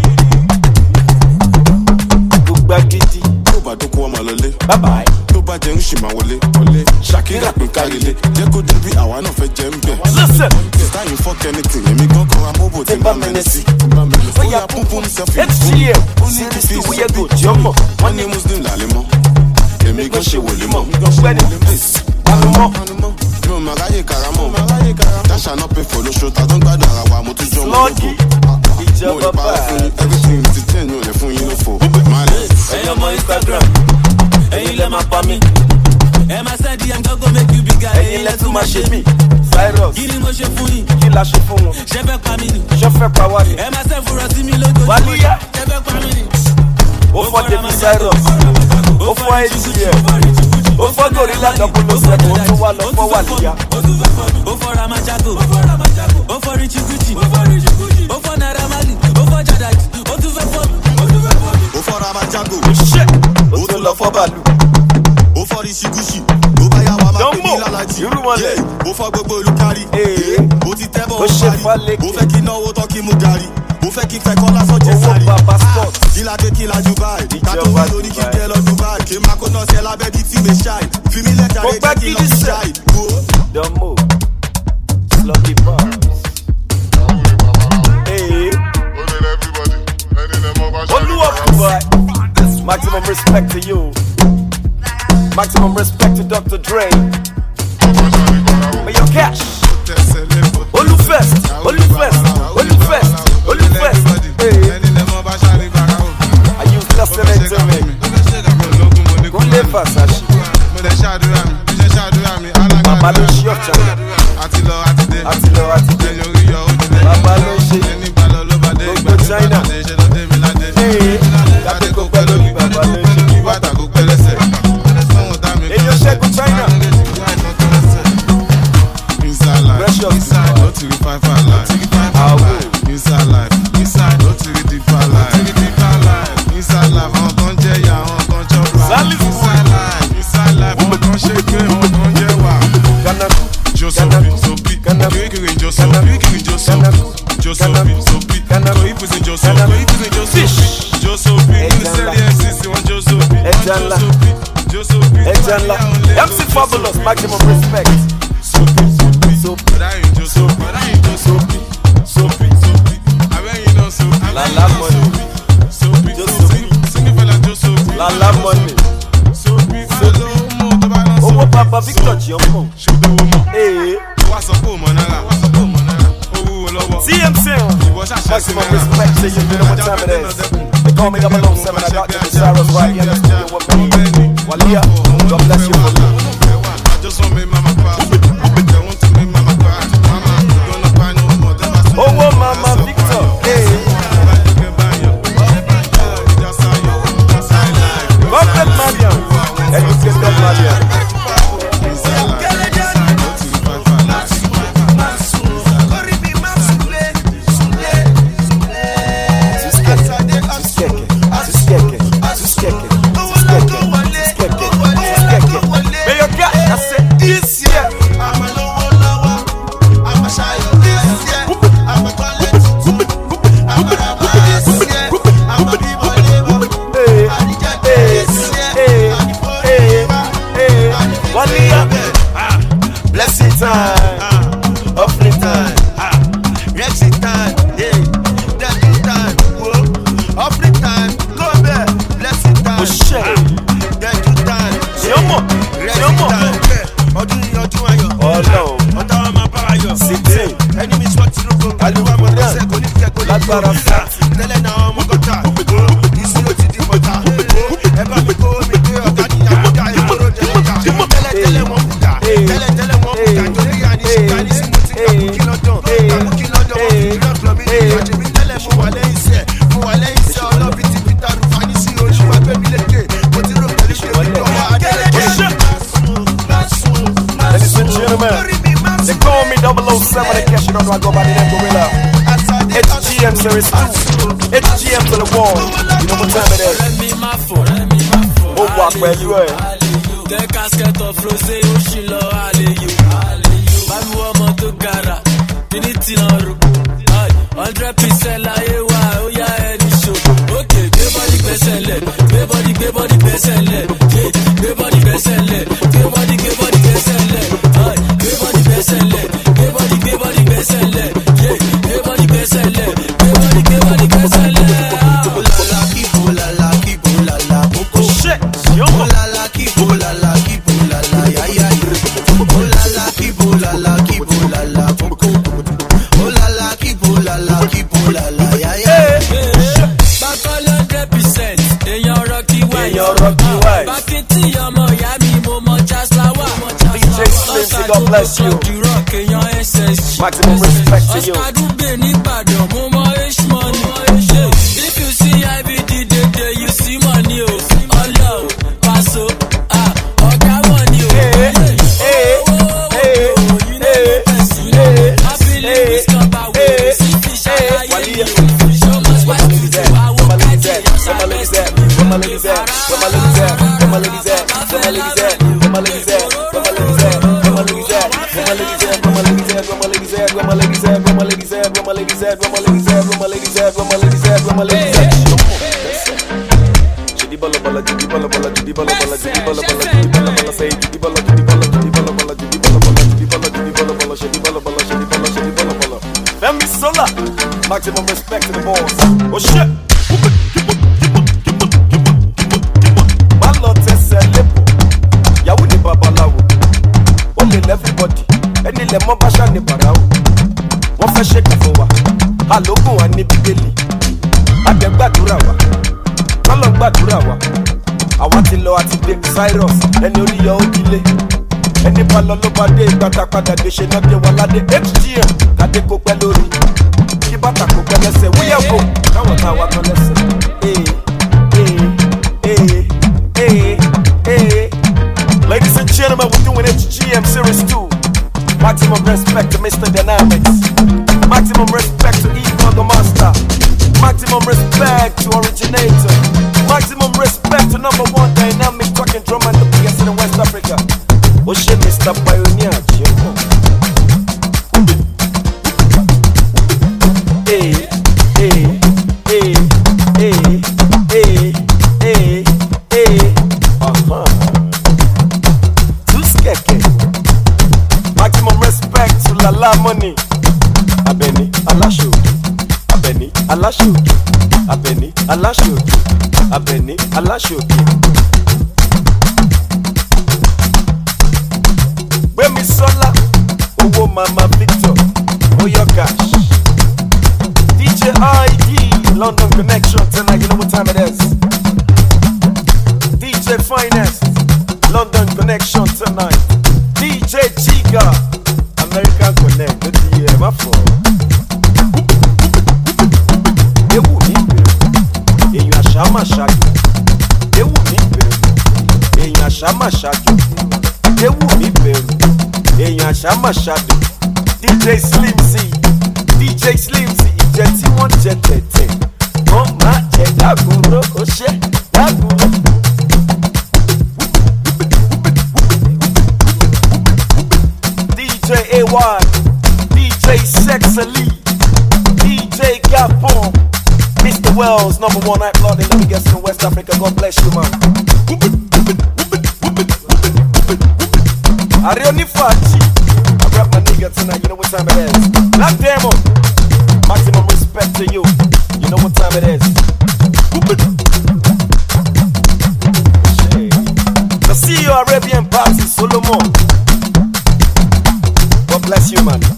[SPEAKER 1] Kò gbá gidi.
[SPEAKER 6] tó bá dókòwò máa lọlé
[SPEAKER 1] Bye bye.
[SPEAKER 6] tó bá jẹun ṣì máa wọlé wọlé ṣàkírà pín kárílé jẹ́ kó débi àwa náà fẹ́ jẹ́ ń bẹ̀.
[SPEAKER 1] Listen.
[SPEAKER 6] táyì fuck anything èmi gan kan amóbò tí n bá mẹ́lẹ̀ sí. ó yà púpún sẹ́fì
[SPEAKER 1] It's here. Series two we go Jomo.
[SPEAKER 6] wọ́n ní muslim làlẹ́ mọ́ èmi gan ṣe wòlé mọ́.
[SPEAKER 1] Ọ̀gbẹ́ni. Àlùmọ́.
[SPEAKER 6] mi ò máa ráyè karamọ́ dáṣà náà pé fò lóṣù tá a tó ń gbádùn ara wa mo tún jọ mọ́
[SPEAKER 1] Sluggy.
[SPEAKER 6] mo lè
[SPEAKER 1] Ìjọba
[SPEAKER 6] pa fún
[SPEAKER 1] báyìí.
[SPEAKER 6] yín everything ti tẹ̀ ní olè fún yín ló fò.
[SPEAKER 4] Ẹ̀yin ọmọ Instagram, ẹ̀yin lẹ máa pa mí. Ẹ máa send D M gọ́gọ́ make you bigger.
[SPEAKER 1] Ẹ̀yin lẹ tún máa ṣe mí. Cyrus.
[SPEAKER 4] Kí ni mo ṣe fún yín?
[SPEAKER 1] Kí la ṣe fún wọn?
[SPEAKER 4] Ṣé fẹ́ pa mí ni?
[SPEAKER 1] Ṣé fẹ́ pa wá ni?
[SPEAKER 4] Ẹ máa sẹ́ fúnra sí mi lójoojúmọ́.
[SPEAKER 1] Wálíyá.
[SPEAKER 4] Ṣé fẹ́ pa mí ni?
[SPEAKER 1] Ó fọ́ David Cyrus. Ó fọ́ A T M. Ó fọ́ Gorilla double o seven. Ó tún wá lọ fọ́ Wálíyá.
[SPEAKER 4] Ó fọ́ Ramajago. Ó fọ́ Richie Gucci. Ó fọ́ Naira Marley. Ó fọ́ Jadaji. Ó tún fẹ́ fọ́.
[SPEAKER 6] ó fọ́ra máa jágò
[SPEAKER 1] Ṣé ó tún lọ fọ́ Bàálù?
[SPEAKER 6] ó fọ́ rí ṣíkúṣì ó bá yà wá máa pè
[SPEAKER 1] Dánmọ̀.
[SPEAKER 6] ní lálàjì
[SPEAKER 1] Irú wọn lẹ̀.
[SPEAKER 6] ó fọ́ gbogbo olùkárí
[SPEAKER 1] Ee.
[SPEAKER 6] ó ti tẹ́ bọ̀
[SPEAKER 1] Ó
[SPEAKER 6] ó
[SPEAKER 1] ṣe
[SPEAKER 6] parí
[SPEAKER 1] fálékè.
[SPEAKER 6] ó fẹ́ kí náwó tán kí mú gàrí ó fẹ́ kí fẹ́ kọ́ lásán jẹ
[SPEAKER 1] Owó
[SPEAKER 6] sáré
[SPEAKER 1] bàbá Scott.
[SPEAKER 6] kílá dé kílá Dubai kátó
[SPEAKER 1] Ìjọba
[SPEAKER 6] wá lórí kí
[SPEAKER 1] Dubai.
[SPEAKER 6] jẹ́ lọ Dubai kí n máa kó náà sí ẹ lábẹ́ bí tí mi ṣáì fi mí lẹ́jà
[SPEAKER 1] Mo
[SPEAKER 6] lè
[SPEAKER 1] gbá
[SPEAKER 6] jẹ́ kí n lọ
[SPEAKER 1] gidi
[SPEAKER 6] sí
[SPEAKER 1] sẹ́.
[SPEAKER 6] ṣáì.
[SPEAKER 1] Dánmọ̀. Sluggy bars. Ee. Olúwa Dubai. Maximum respect to you. Maximum respect to Doctor Dre. May your cash. Olufest. Olufest. Olufest. Olufest. Hey. Are you listening to me? Kúnlé Fàṣàṣì. China.
[SPEAKER 6] Inside life,
[SPEAKER 1] Precious.
[SPEAKER 6] inside, no to the five five life.
[SPEAKER 1] Ah,
[SPEAKER 6] Inside life, inside, no to the deeper life. Inside life, I'm gon' tell ya, I'm gon' chop life.
[SPEAKER 1] Salis.
[SPEAKER 6] Inside life, inside life, I'm gon' shake it, I'm gon' get wild.
[SPEAKER 1] Kanaku.
[SPEAKER 6] Josopi, Sopi, Kiri Josopi, Kiri Josopi, Josopi, Sopi, Koi Pusin Josopi, Koi Pusin Josopi, Josopi, you said the X sixty one Josopi, Josopi, Josopi,
[SPEAKER 1] Ejala. M C Fabulous, maximum respect.
[SPEAKER 6] Sopi, Sopi, Sopi, but I ain't Josopi, but I ain't Josopi, Sopi, Sopi, I bet you know Sopi,
[SPEAKER 1] La la money.
[SPEAKER 6] Sopi, Josopi, singing for like Josopi,
[SPEAKER 1] La la money.
[SPEAKER 6] Sopi, Sopi,
[SPEAKER 1] Owo Papa Victor Chiompo. Eh.
[SPEAKER 6] what's up, Manala? What's up, Manala? Oh,
[SPEAKER 1] T M C. Maximum respect to you, you know what time it is. They call me double oh seven, I got the Cyrus right here in the studio with me. Walia, God bless you for me.
[SPEAKER 6] I just want me mama proud. I want to make mama proud. Mama, you gonna buy no more.
[SPEAKER 1] Oh, Mama Victor. Hey. Complete Mariam. Educated Mariam. Blessing time, offering time, Rexy time, yeah, Deadly time, whoa, offering time, go there, blessing time, oh shit, Deadly time, Rexy time, ọdún yìí ọdún ayọ̀, ọlọ́run, ọ̀tá wa máa bára yọ̀, sixteen, enemies wọ́n ti rúgbó, àlùwà mọ̀ lọ́sẹ̀ kò ní fẹ́ kò ní lágbára fà, tẹ́lẹ̀ náà ọmọ gọ́tà, ìṣúná ti di mọ́ta, ẹ bá mi kó mi gbé ọ̀gá níyà, ọ̀gá ìgboro dé mọ́ta, tẹ́lẹ̀ tẹ́lẹ̀ wọ́n kú ká, tẹ́lẹ̀ tẹ́lẹ̀ wọ́n kú ká, torí yà ní ṣìkà ní sí mo ti kàkú kí lọ́dọ̀, kàkú kí lọ́dọ̀ wọ́n fi dúró flọ̀ mí ní ìjọ́jẹ́ mi tẹ́lẹ̀ mo wà lẹ́yìn iṣẹ́, mo wà lẹ́yìn iṣẹ́ ọlọ́bí ti fi ta rúfa ní sí oṣù wa gbé mi lékè, mo ti rò pẹ̀lú ṣe mi lọ́wọ́ adélẹ́kẹ́. Ladies and gentlemen, they call me double oh seven, in case you don't know I go by the name Gorilla. H G M series two, H G M to the wall, you know what time it is. Oh, walk where you are.
[SPEAKER 4] The casket of rose, Oshilo, Aleyu. Babu Omoto Gara, Unity Noru. Hundred percent Layewa, oh yeah, any show. Okay, everybody besele, everybody, everybody besele, everybody besele, everybody, everybody besele, everybody besele, everybody, everybody besele, everybody besele, everybody, everybody besele. Bulala, bulala, bulala, boko
[SPEAKER 1] shit, yo.
[SPEAKER 4] Bulala, bulala, bulala, ya ya. Bulala, bulala, bulala, boko. Bulala, bulala, bulala, ya ya. Back all hundred percent, they your rocky white.
[SPEAKER 1] Your rocky white.
[SPEAKER 4] Back into your Miami, Momo Chaslawa.
[SPEAKER 1] D J Slim, God bless you. Maximum respect to you.
[SPEAKER 4] If you see I B D day, you see money. Allah, paso, ah, oga money.
[SPEAKER 1] Hey, hey, hey, hey, hey,
[SPEAKER 4] I believe it's come back with fish and I show us what to do. I will catch it.
[SPEAKER 1] Where my ladies at? Where my ladies at? Where my ladies at? Where my ladies at? Where my ladies at? Where my ladies at? Where my ladies at? Where my ladies at? Where my ladies at? Where my ladies at? Where my ladies at? Where my ladies at? Where my ladies at? Where my ladies at? Where my ladies at? Where my ladies at? Where my ladies at? Where my ladies at? Jidi bala bala, jidi bala bala, jidi bala bala, jidi bala bala, jidi bala bala, say jidi bala, jidi bala, jidi bala bala, jidi bala bala, jidi bala, jidi bala bala, jidi bala bala, jidi bala, jidi bala bala. Femi Sola, maximum respect to the boss. Oh shit. Yahoo ni babalawo, ó lè lẹ́fíbọ̀dì, ẹni lẹ̀ mọ́ báṣà ní bàráwò. Wọ́n fẹ́ ṣe kàfọ́ wa, àlógún wa ní bíbélì. Àgbẹ̀ gbàdúrà wa, kọ́lọ̀ gbàdúrà wa. Àwa ti lọ àti dé Cyrus, ẹni oníyọ ó dilé. Ẹni bá lọ ló bá dé ìgbàta padà gbèsè náà dé wa ládé. H G M kàdé kó pẹ́ lórí, kí bàtà kó pẹ́ lẹ́sẹ̀. Wíyẹ̀wò káwọn tá a wá tán lẹ́sẹ̀. Ee ee ee ee ee. Ladies and gentlemen, we're doing H G M Series two. Maximum respect to Mister Dynamics. Maximum respect to Egon the Master. Maximum respect to Originator. Maximum respect to number one dynamic talking drum and the biggest in West Africa. Oh shit, Mister Pioneer, Jimbo. Hey, hey, hey, hey, hey, hey, hey. Uh-huh. Tuskeke. Maximum respect to Lala Money. Abeni Alashoki. Abeni Alashoki. Abeni Alashoki. Abeni Alashoki. Wemi Sola. Owo Mama Victor. Oyo Cash. D J I D. London Connection tonight. You know what time it is. D J Finest. London Connection tonight. D J Chiga. American Connect. The D M. My fault. Ewu mi bẹ̀rù, èyàn àṣà máa ṣáájú. Ewu mi bẹ̀rù, èyàn àṣà máa ṣáájú. Ewu mi bẹ̀rù, èyàn àṣà máa ṣáájú. D J Slimzy, D J Slimzy, ìjẹ tí wọ́n jẹ tẹ̀tẹ̀. Wọ́n máa jẹ lágùnrò, ó ṣe lágùnrò. D J A Y, D J Sexily, D J Gapon. Mister Wells, number one night blood in the biggest in West Africa. God bless you, man. Arioni Fachi. I rap my nigga tonight, you know what time it is. Black Demo. Maximum respect to you. You know what time it is. The C E O Arabian Party, Solomon. God bless you, man.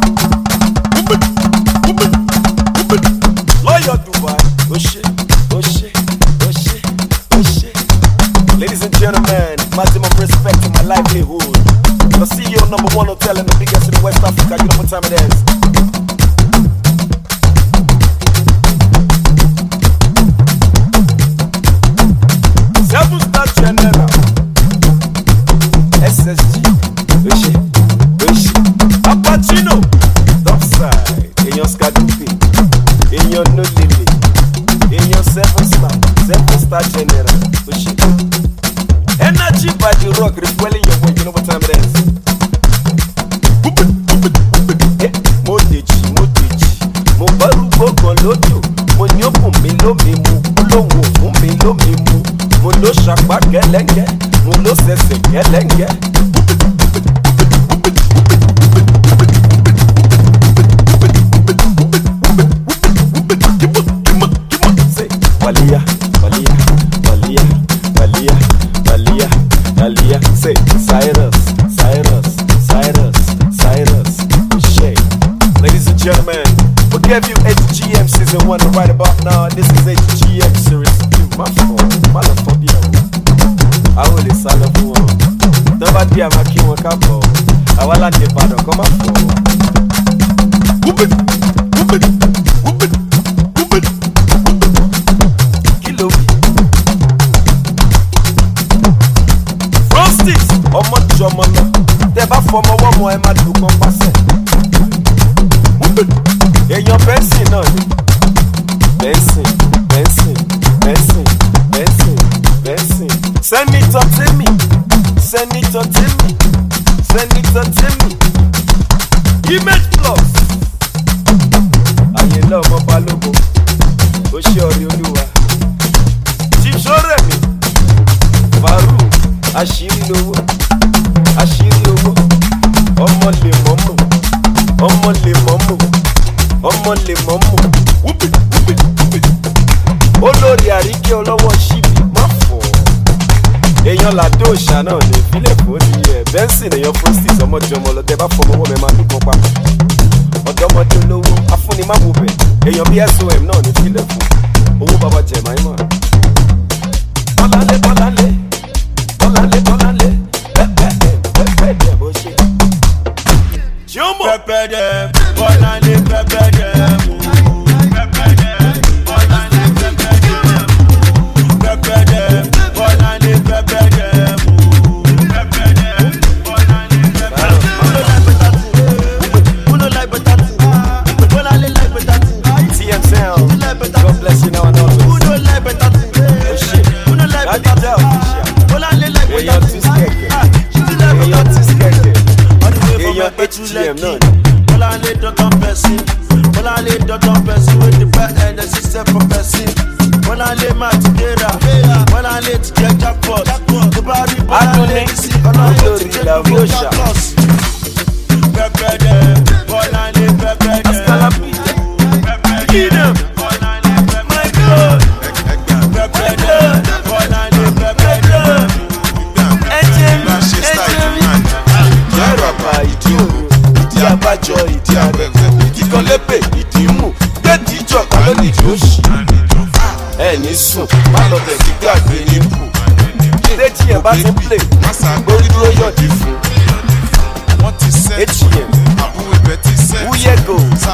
[SPEAKER 1] Lawyer Dubai, oh shit, oh shit, oh shit, oh shit. Ladies and gentlemen, maximum respect to my livelihood. The C E O number one hotel in the biggest in West Africa, you know what time it is. Seven Star General, S S G, oh shit, oh shit. Apachino, Topside, Eyon Skadupi. In your no limit, in your seven star, seven star general, push it. Energy by the rock, refueling your way, you know what time it is. Eh, Modeji, Modeji, Mo baru boko lojo, Mo nyopu mi lo mi mu, Lo wo fun mi lo mi mu, Mo lo shakpa gelenge, Mo lo sese gelenge. Walia, Walia, Walia, Walia, Walia, Walia. Say Cyrus, Cyrus, Cyrus, Cyrus. Shay. Ladies and gentlemen, we'll give you H G M season one right about now. This is H G M series two. My fault, my fault. I will be silent for one. Nobody ever came on capo. I will not get bad. Come on, whoop it, whoop it, whoop it. Ọmọ jọmọ lọ, tẹ bá fọmọ wọ́mọ ẹ máa dùn kan pàṣẹ. Èèyàn bẹ́ńsì náà ni. Bẹ́ńsì, bẹ́ńsì, bẹ́ńsì, bẹ́ńsì, bẹ́ńsì. Sẹ́nitọ̀ Tẹ́mi, Sẹ́nitọ̀ Tẹ́mi, Sẹ́nitọ̀ Tẹ́mi. Image plus. Àyè lọ ọmọ Balógun, ó ṣe ọ̀rẹ́ olúwa. Jíṣọ́rẹ́ mi, Faru. Àṣírí lówó, àṣírí owó, ọmọ lè mọ́mọ́, ọmọ lè mọ́mọ́, ọmọ lè mọ́mọ́, wúbi wúbi wúbi. Olórí àríkẹ́ ọlọ́wọ́ ṣíbí má fọ́. Èèyàn làdó òṣà náà ní ìpínlẹ̀ fòdì ẹ̀. Bẹ́ńsìn èèyàn Frosties ọmọjọmọ lọ tẹ́ bá fọmọ wọ́n mẹ́ máa dùn kọ́ pa. Ọ̀dọ́mọdé olówó, afúnni má wo bẹ̀. Èèyàn bí S O M náà ní ìpínlẹ̀ fún. Owó bàbá jẹ̀ máa ń mọ̀. Bọ́láńlé Bọ́láńlé. Bọ́láńlé Bọ́láńlé, pẹ́pẹ́ pẹ́pẹ́ dẹ̀ bó ṣe. Pẹ́pẹ́ dẹ̀, Bọ́láńlé pẹ́pẹ́ dẹ̀ mú. Pẹ́pẹ́ dẹ̀, Bọ́láńlé pẹ́pẹ́ dẹ̀ mú. Pẹ́pẹ́ dẹ̀, Bọ́láńlé pẹ́pẹ́ dẹ̀ mú. Pẹ́pẹ́ dẹ̀, H G M náà.
[SPEAKER 5] Bọ́láńlé dandan pẹ̀sìn. Bọ́láńlé dandan pẹ̀sìn. Wé ti pẹ́ ẹ̀ẹ́dẹ̀ ṣiṣẹ́ fún pẹ̀sìn. Bọ́láńlé máa ti déra. Bọ́láńlé ti jẹ́ jackpot. Tó bá rí Bọ́láńlé sí ọlọ́run ti jẹ́ gbogbo jackpot. Pẹ́pẹ́dẹ̀ Bọ́láńlé pẹ́pẹ́dẹ̀. Pẹ́pẹ́dẹ̀ Bọ́láńlé pẹ́pẹ́dẹ̀. Pẹ́pẹ́dẹ̀ Bọ́láńlé pẹ́pẹ́dẹ̀.
[SPEAKER 1] Jẹ́rọ̀bà ìdí òru, ìdí abájọ, ìdí abẹ́fẹ́, ìdí kan lépè, ìdí mú, gbẹ́dì ìjọba lónìí tí ó ṣì. Ẹ ní sùn, má lọ bẹ̀ kí gbàgbé ní kù. Déjì yẹn bá ti play, orí dúró yọ̀dí fún. H G M, Wúyẹ́gò,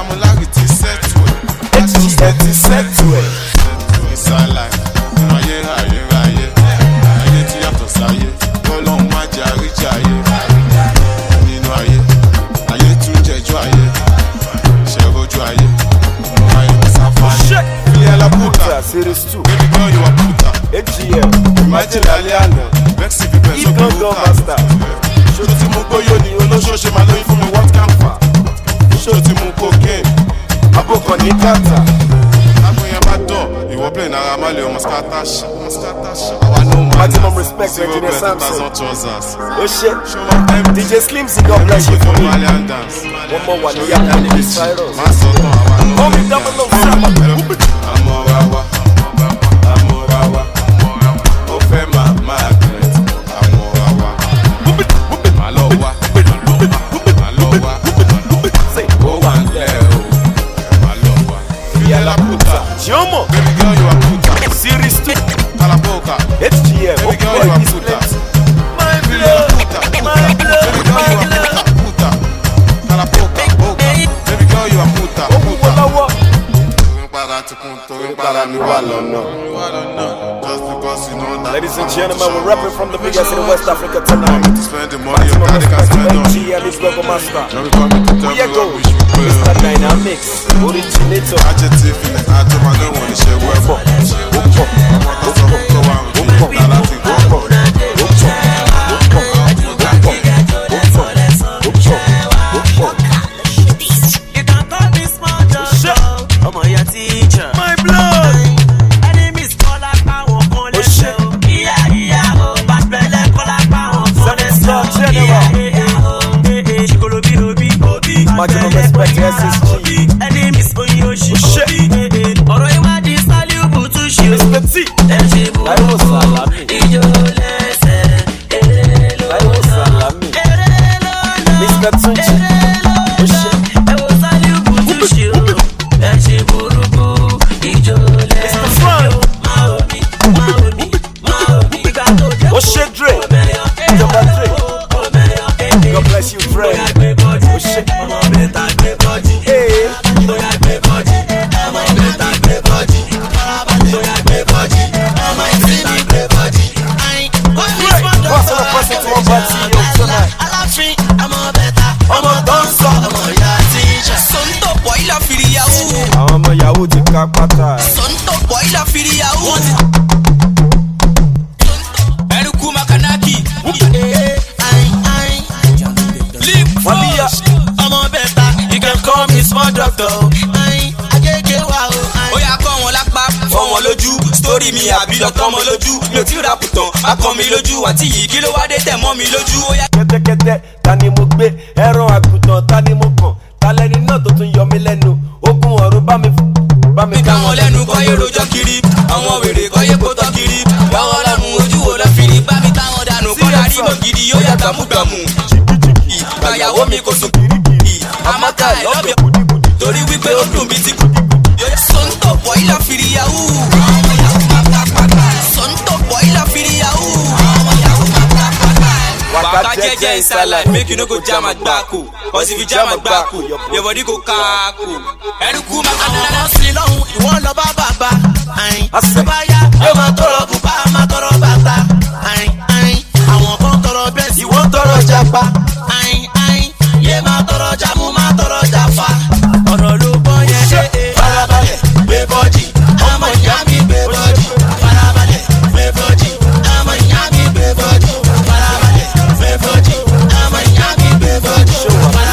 [SPEAKER 1] H G M ti sẹ́tù ẹ̀.
[SPEAKER 6] Ìsàlàyé, ayé ayé ayé, ayé tí yàtọ̀ sáyé, Ọlọ́run má jẹ́ àríjàyé. Nínú ayé, ayé tún jẹjọ́ ayé, ṣẹ̀rọ̀jú ayé, ayé sáfàyè. Ilé alábùtà,
[SPEAKER 1] Series two,
[SPEAKER 6] baby girl you are puta.
[SPEAKER 1] H G M, Imagine Aliana,
[SPEAKER 6] Vexy people so
[SPEAKER 1] Igan
[SPEAKER 6] good
[SPEAKER 1] Gun Master,
[SPEAKER 6] Ṣó ti mú gbóyò ní olóṣooṣe máa lóyún fún mi what can fa? Ṣó ti mú cocaine?
[SPEAKER 1] Abókan ní Kata,
[SPEAKER 6] Lágbóyè bá dọ̀, ìwọ play náírà má lè ọmọ skátàṣà. Àwa no man.
[SPEAKER 1] Maximum respect to
[SPEAKER 6] Zero
[SPEAKER 1] Engineer
[SPEAKER 6] bet,
[SPEAKER 1] Samson.
[SPEAKER 6] thousand trousers.
[SPEAKER 1] Oṣé,
[SPEAKER 6] Show my empty.
[SPEAKER 1] D J Slimzy, God bless you for me.
[SPEAKER 6] Malian dance.
[SPEAKER 1] One more one, you have to be Cyrus.
[SPEAKER 6] Má sọ tán àwa no
[SPEAKER 1] Call me
[SPEAKER 6] man.
[SPEAKER 1] double oh seven.
[SPEAKER 6] Àmọ́ra wa, àmọ́ra wa, ó fẹ́ máa máa gbẹ̀rẹ̀. Àmọ́ra wa, má lọ wá, má lọ wá, ó wà ń lẹ̀ o, má lọ wá. Yálà puta,
[SPEAKER 1] Jomo,
[SPEAKER 6] baby girl you are puta.
[SPEAKER 1] Series two,
[SPEAKER 6] Kalaboka,
[SPEAKER 1] H G M,
[SPEAKER 6] baby girl
[SPEAKER 1] oh
[SPEAKER 6] you
[SPEAKER 1] boy,
[SPEAKER 6] are
[SPEAKER 1] this
[SPEAKER 6] puta.
[SPEAKER 1] place.
[SPEAKER 6] My blood, puta, my blood, baby girl you are puta, puta. Kalaboka, boka, baby girl you are puta,
[SPEAKER 1] Ó wúwo
[SPEAKER 6] puta.
[SPEAKER 1] lọ́wọ́.
[SPEAKER 6] Torí para ti kun, torí para mi wà lọ́nà. Just because you know that.
[SPEAKER 1] Ladies and gentlemen, we're rapping from the biggest in West Africa tonight.
[SPEAKER 6] To spend the money your
[SPEAKER 1] Maximum
[SPEAKER 6] daddy can
[SPEAKER 1] respect to
[SPEAKER 6] spend on.
[SPEAKER 1] H G M, it's Gogo Master.
[SPEAKER 6] Now we coming to tell
[SPEAKER 1] Here
[SPEAKER 6] me
[SPEAKER 1] go,
[SPEAKER 6] what we should pay.
[SPEAKER 1] Mister Dynamics, originator.
[SPEAKER 6] Adjective in the atom, I don't want to share word.
[SPEAKER 1] Ó pọ̀, ó pọ̀,
[SPEAKER 6] I'm not going to go around with you. Now that's it.
[SPEAKER 1] ó pọ̀, ó pọ̀, ó pọ̀, ó pọ̀, ó pọ̀, ó pọ̀, ó pọ̀.
[SPEAKER 7] You can call me small
[SPEAKER 1] Shut
[SPEAKER 7] Joe. I'm your teacher.
[SPEAKER 1] My blood.
[SPEAKER 7] Enemies call like power on the
[SPEAKER 1] shit.
[SPEAKER 7] show. Yeah, yeah, oh, bad belly call like power on the
[SPEAKER 1] Seven
[SPEAKER 7] show.
[SPEAKER 1] star general.
[SPEAKER 7] Yeah, yeah, oh, eh, eh, Chikolo bi obi, obi.
[SPEAKER 1] Maximum
[SPEAKER 7] Bad belly
[SPEAKER 1] respect to
[SPEAKER 7] call
[SPEAKER 1] S S G.
[SPEAKER 7] like obi. Enemies oyi oshi,
[SPEAKER 1] shit.
[SPEAKER 7] obi. Eh, eh. Ọ̀rọ̀ ìwádìí sálíù bùtù ṣe o.
[SPEAKER 1] Mister T,
[SPEAKER 7] Ẹ ṣe bò ó.
[SPEAKER 1] Láìwò Sàlámì,
[SPEAKER 7] Ijó lẹ́sẹ̀, eré ló
[SPEAKER 1] Láìwò Sàlámì,
[SPEAKER 7] eré ló ná.
[SPEAKER 1] Mister Tunji, ó ṣe,
[SPEAKER 7] Ẹ wo sálíù bùtù ṣe o. Ẹ ṣe burúkú, ijó lẹ́sẹ̀.
[SPEAKER 1] Mister Frank,
[SPEAKER 7] Máa omi, máa omi, máa omi. Ìgbà tó jẹ́
[SPEAKER 1] ó ṣe Dre, Ìjọba Dre. God bless you, Dre. Ó ṣe,
[SPEAKER 7] ọmọ bẹ́ta gbé bọ́dì.
[SPEAKER 1] hey,
[SPEAKER 7] Bóyá gbé bọ́dì. Ọmọ bẹ́ta gbé bọ́dì. Bóyá gbé bọ́dì. Ọmọ bẹ́ta gbé bọ́dì.
[SPEAKER 1] Dre, what's on the person to one party yo tonight?
[SPEAKER 7] Aláfin, ọmọ bẹ́ta. Ọmọ tó ń sọ. Ọmọ ìyá tíjà. Sọ́ńtò pọ̀ ilà fìrí yahoo.
[SPEAKER 1] Àwọn ọmọ yahoo ti ká pátá ẹ̀.
[SPEAKER 7] Sọ́ńtò pọ̀ ilà fìrí yahoo. Ẹrùkú Makanaki. Leap
[SPEAKER 1] Wàlíyà,
[SPEAKER 7] ọmọ bẹ́ta. You can call me small doctor. Agége wa o. Ó yà kọ́ wọn lápá, fọ́ wọn lójú. Sítórì mi àbí lọ́kọ́ mọ́ lójú. Mi ò tí ra pùtàn, á kọ́ mi lójú. Àti yìí kí ló wá dé tẹ̀ mọ́ mi lójú. Ó yà
[SPEAKER 1] kẹ́tẹ́kẹ́tẹ́, ta ni mo gbé? Ẹran àgùntàn, ta ni mo kàn? Ta lẹni náà tó tún yọ mí lẹ́nu? Ogun ọ̀run bá mi bá mi
[SPEAKER 7] ká wọn lẹ́nu kọ́ yé rojọ́ kiri. Àwọn wèrè kọ́ yé kótọ́ kiri. Báwọn lọ́mú ojú wo lọ fi rí. Bá mi táwọn dànù kọ́ darí mọ́ gidi. Yóò yà gbàmúgbàmù. Ìgbàyàwó mi kò sùn. Àmọ́ká ẹ̀ lọ́bẹ̀. Torí wípé ó dùn bí ti kú. Sọ́ńtò pọ̀ ilà fìrí yahoo. Sọ́ńtò pọ̀ ilà fìrí yahoo. Waka jẹ́jẹ́ inside life, make you no go jam àgbákò. Cause if you jam àgbákò, your body go káàkó. Ẹrùkú Makanaki. Àwọn sí lọ́hùn, ìwọ lọ bá bàbá. Tó bá yá, yóò máa tọrọ bùbá, máa tọrọ bàtà. Àwọn kan tọrọ bẹ́ẹ̀ sí, wọ́n tọrọ japa. Yé máa tọrọ jamu, máa tọrọ jafa. Ọ̀rọ̀ ló gbọ́ yẹn ṣe é. Farabalẹ̀, gbé bọ́dì. Ọmọ ìyá mi gbé bọ́dì. Farabalẹ̀, gbé bọ́dì. Ọmọ ìyá mi gbé bọ́dì. Farabalẹ̀, gbé bọ́dì. Ọmọ ìyá mi gbé bọ́dì.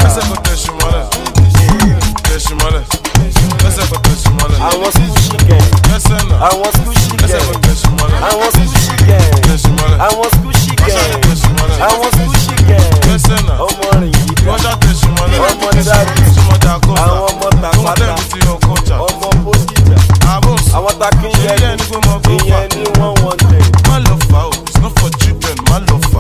[SPEAKER 6] Lẹ́sẹ̀ kò tẹ̀sí mọ́lẹ̀. Tẹ̀sí mọ́lẹ̀. Lẹ́sẹ̀ kò tẹ̀sí mọ́lẹ̀.
[SPEAKER 1] Àwọn skúṣì gẹ̀.
[SPEAKER 6] Lẹ́sẹ̀ náà.
[SPEAKER 1] Àwọn skúṣì
[SPEAKER 6] Lẹ́sẹ̀
[SPEAKER 1] gẹ̀.
[SPEAKER 6] kò tẹ̀sí mọ́lẹ̀.
[SPEAKER 1] Àwọn skúṣì gẹ̀.
[SPEAKER 6] Tẹ̀sí mọ́lẹ̀.
[SPEAKER 1] Àwọn skúṣì gẹ̀.
[SPEAKER 6] Tẹ̀sí mọ́lẹ̀.
[SPEAKER 1] Àwọn skúṣì gẹ̀.
[SPEAKER 6] Lẹ́sẹ̀ náà.
[SPEAKER 1] Ọmọ rìn yìí dá.
[SPEAKER 6] Wọ́n ṣá tẹ̀sí mọ́lẹ̀.
[SPEAKER 1] Ọmọ dábì.
[SPEAKER 6] Súnmọ́jà kọ́ta.
[SPEAKER 1] Àwọn ọmọ tàpátá.
[SPEAKER 6] Tó ń tẹ̀lé sí ọkọ̀ọ̀jà.
[SPEAKER 1] Ọmọ bójìjà.
[SPEAKER 6] Àbọ̀sì.
[SPEAKER 1] Àwọn takin yẹ
[SPEAKER 6] Ilé ẹni kó mọ kó fà.
[SPEAKER 1] ìyẹn ní wọ́n wọ́n tẹ̀.
[SPEAKER 6] Má lọ fà o, it's not for children, má lọ fà.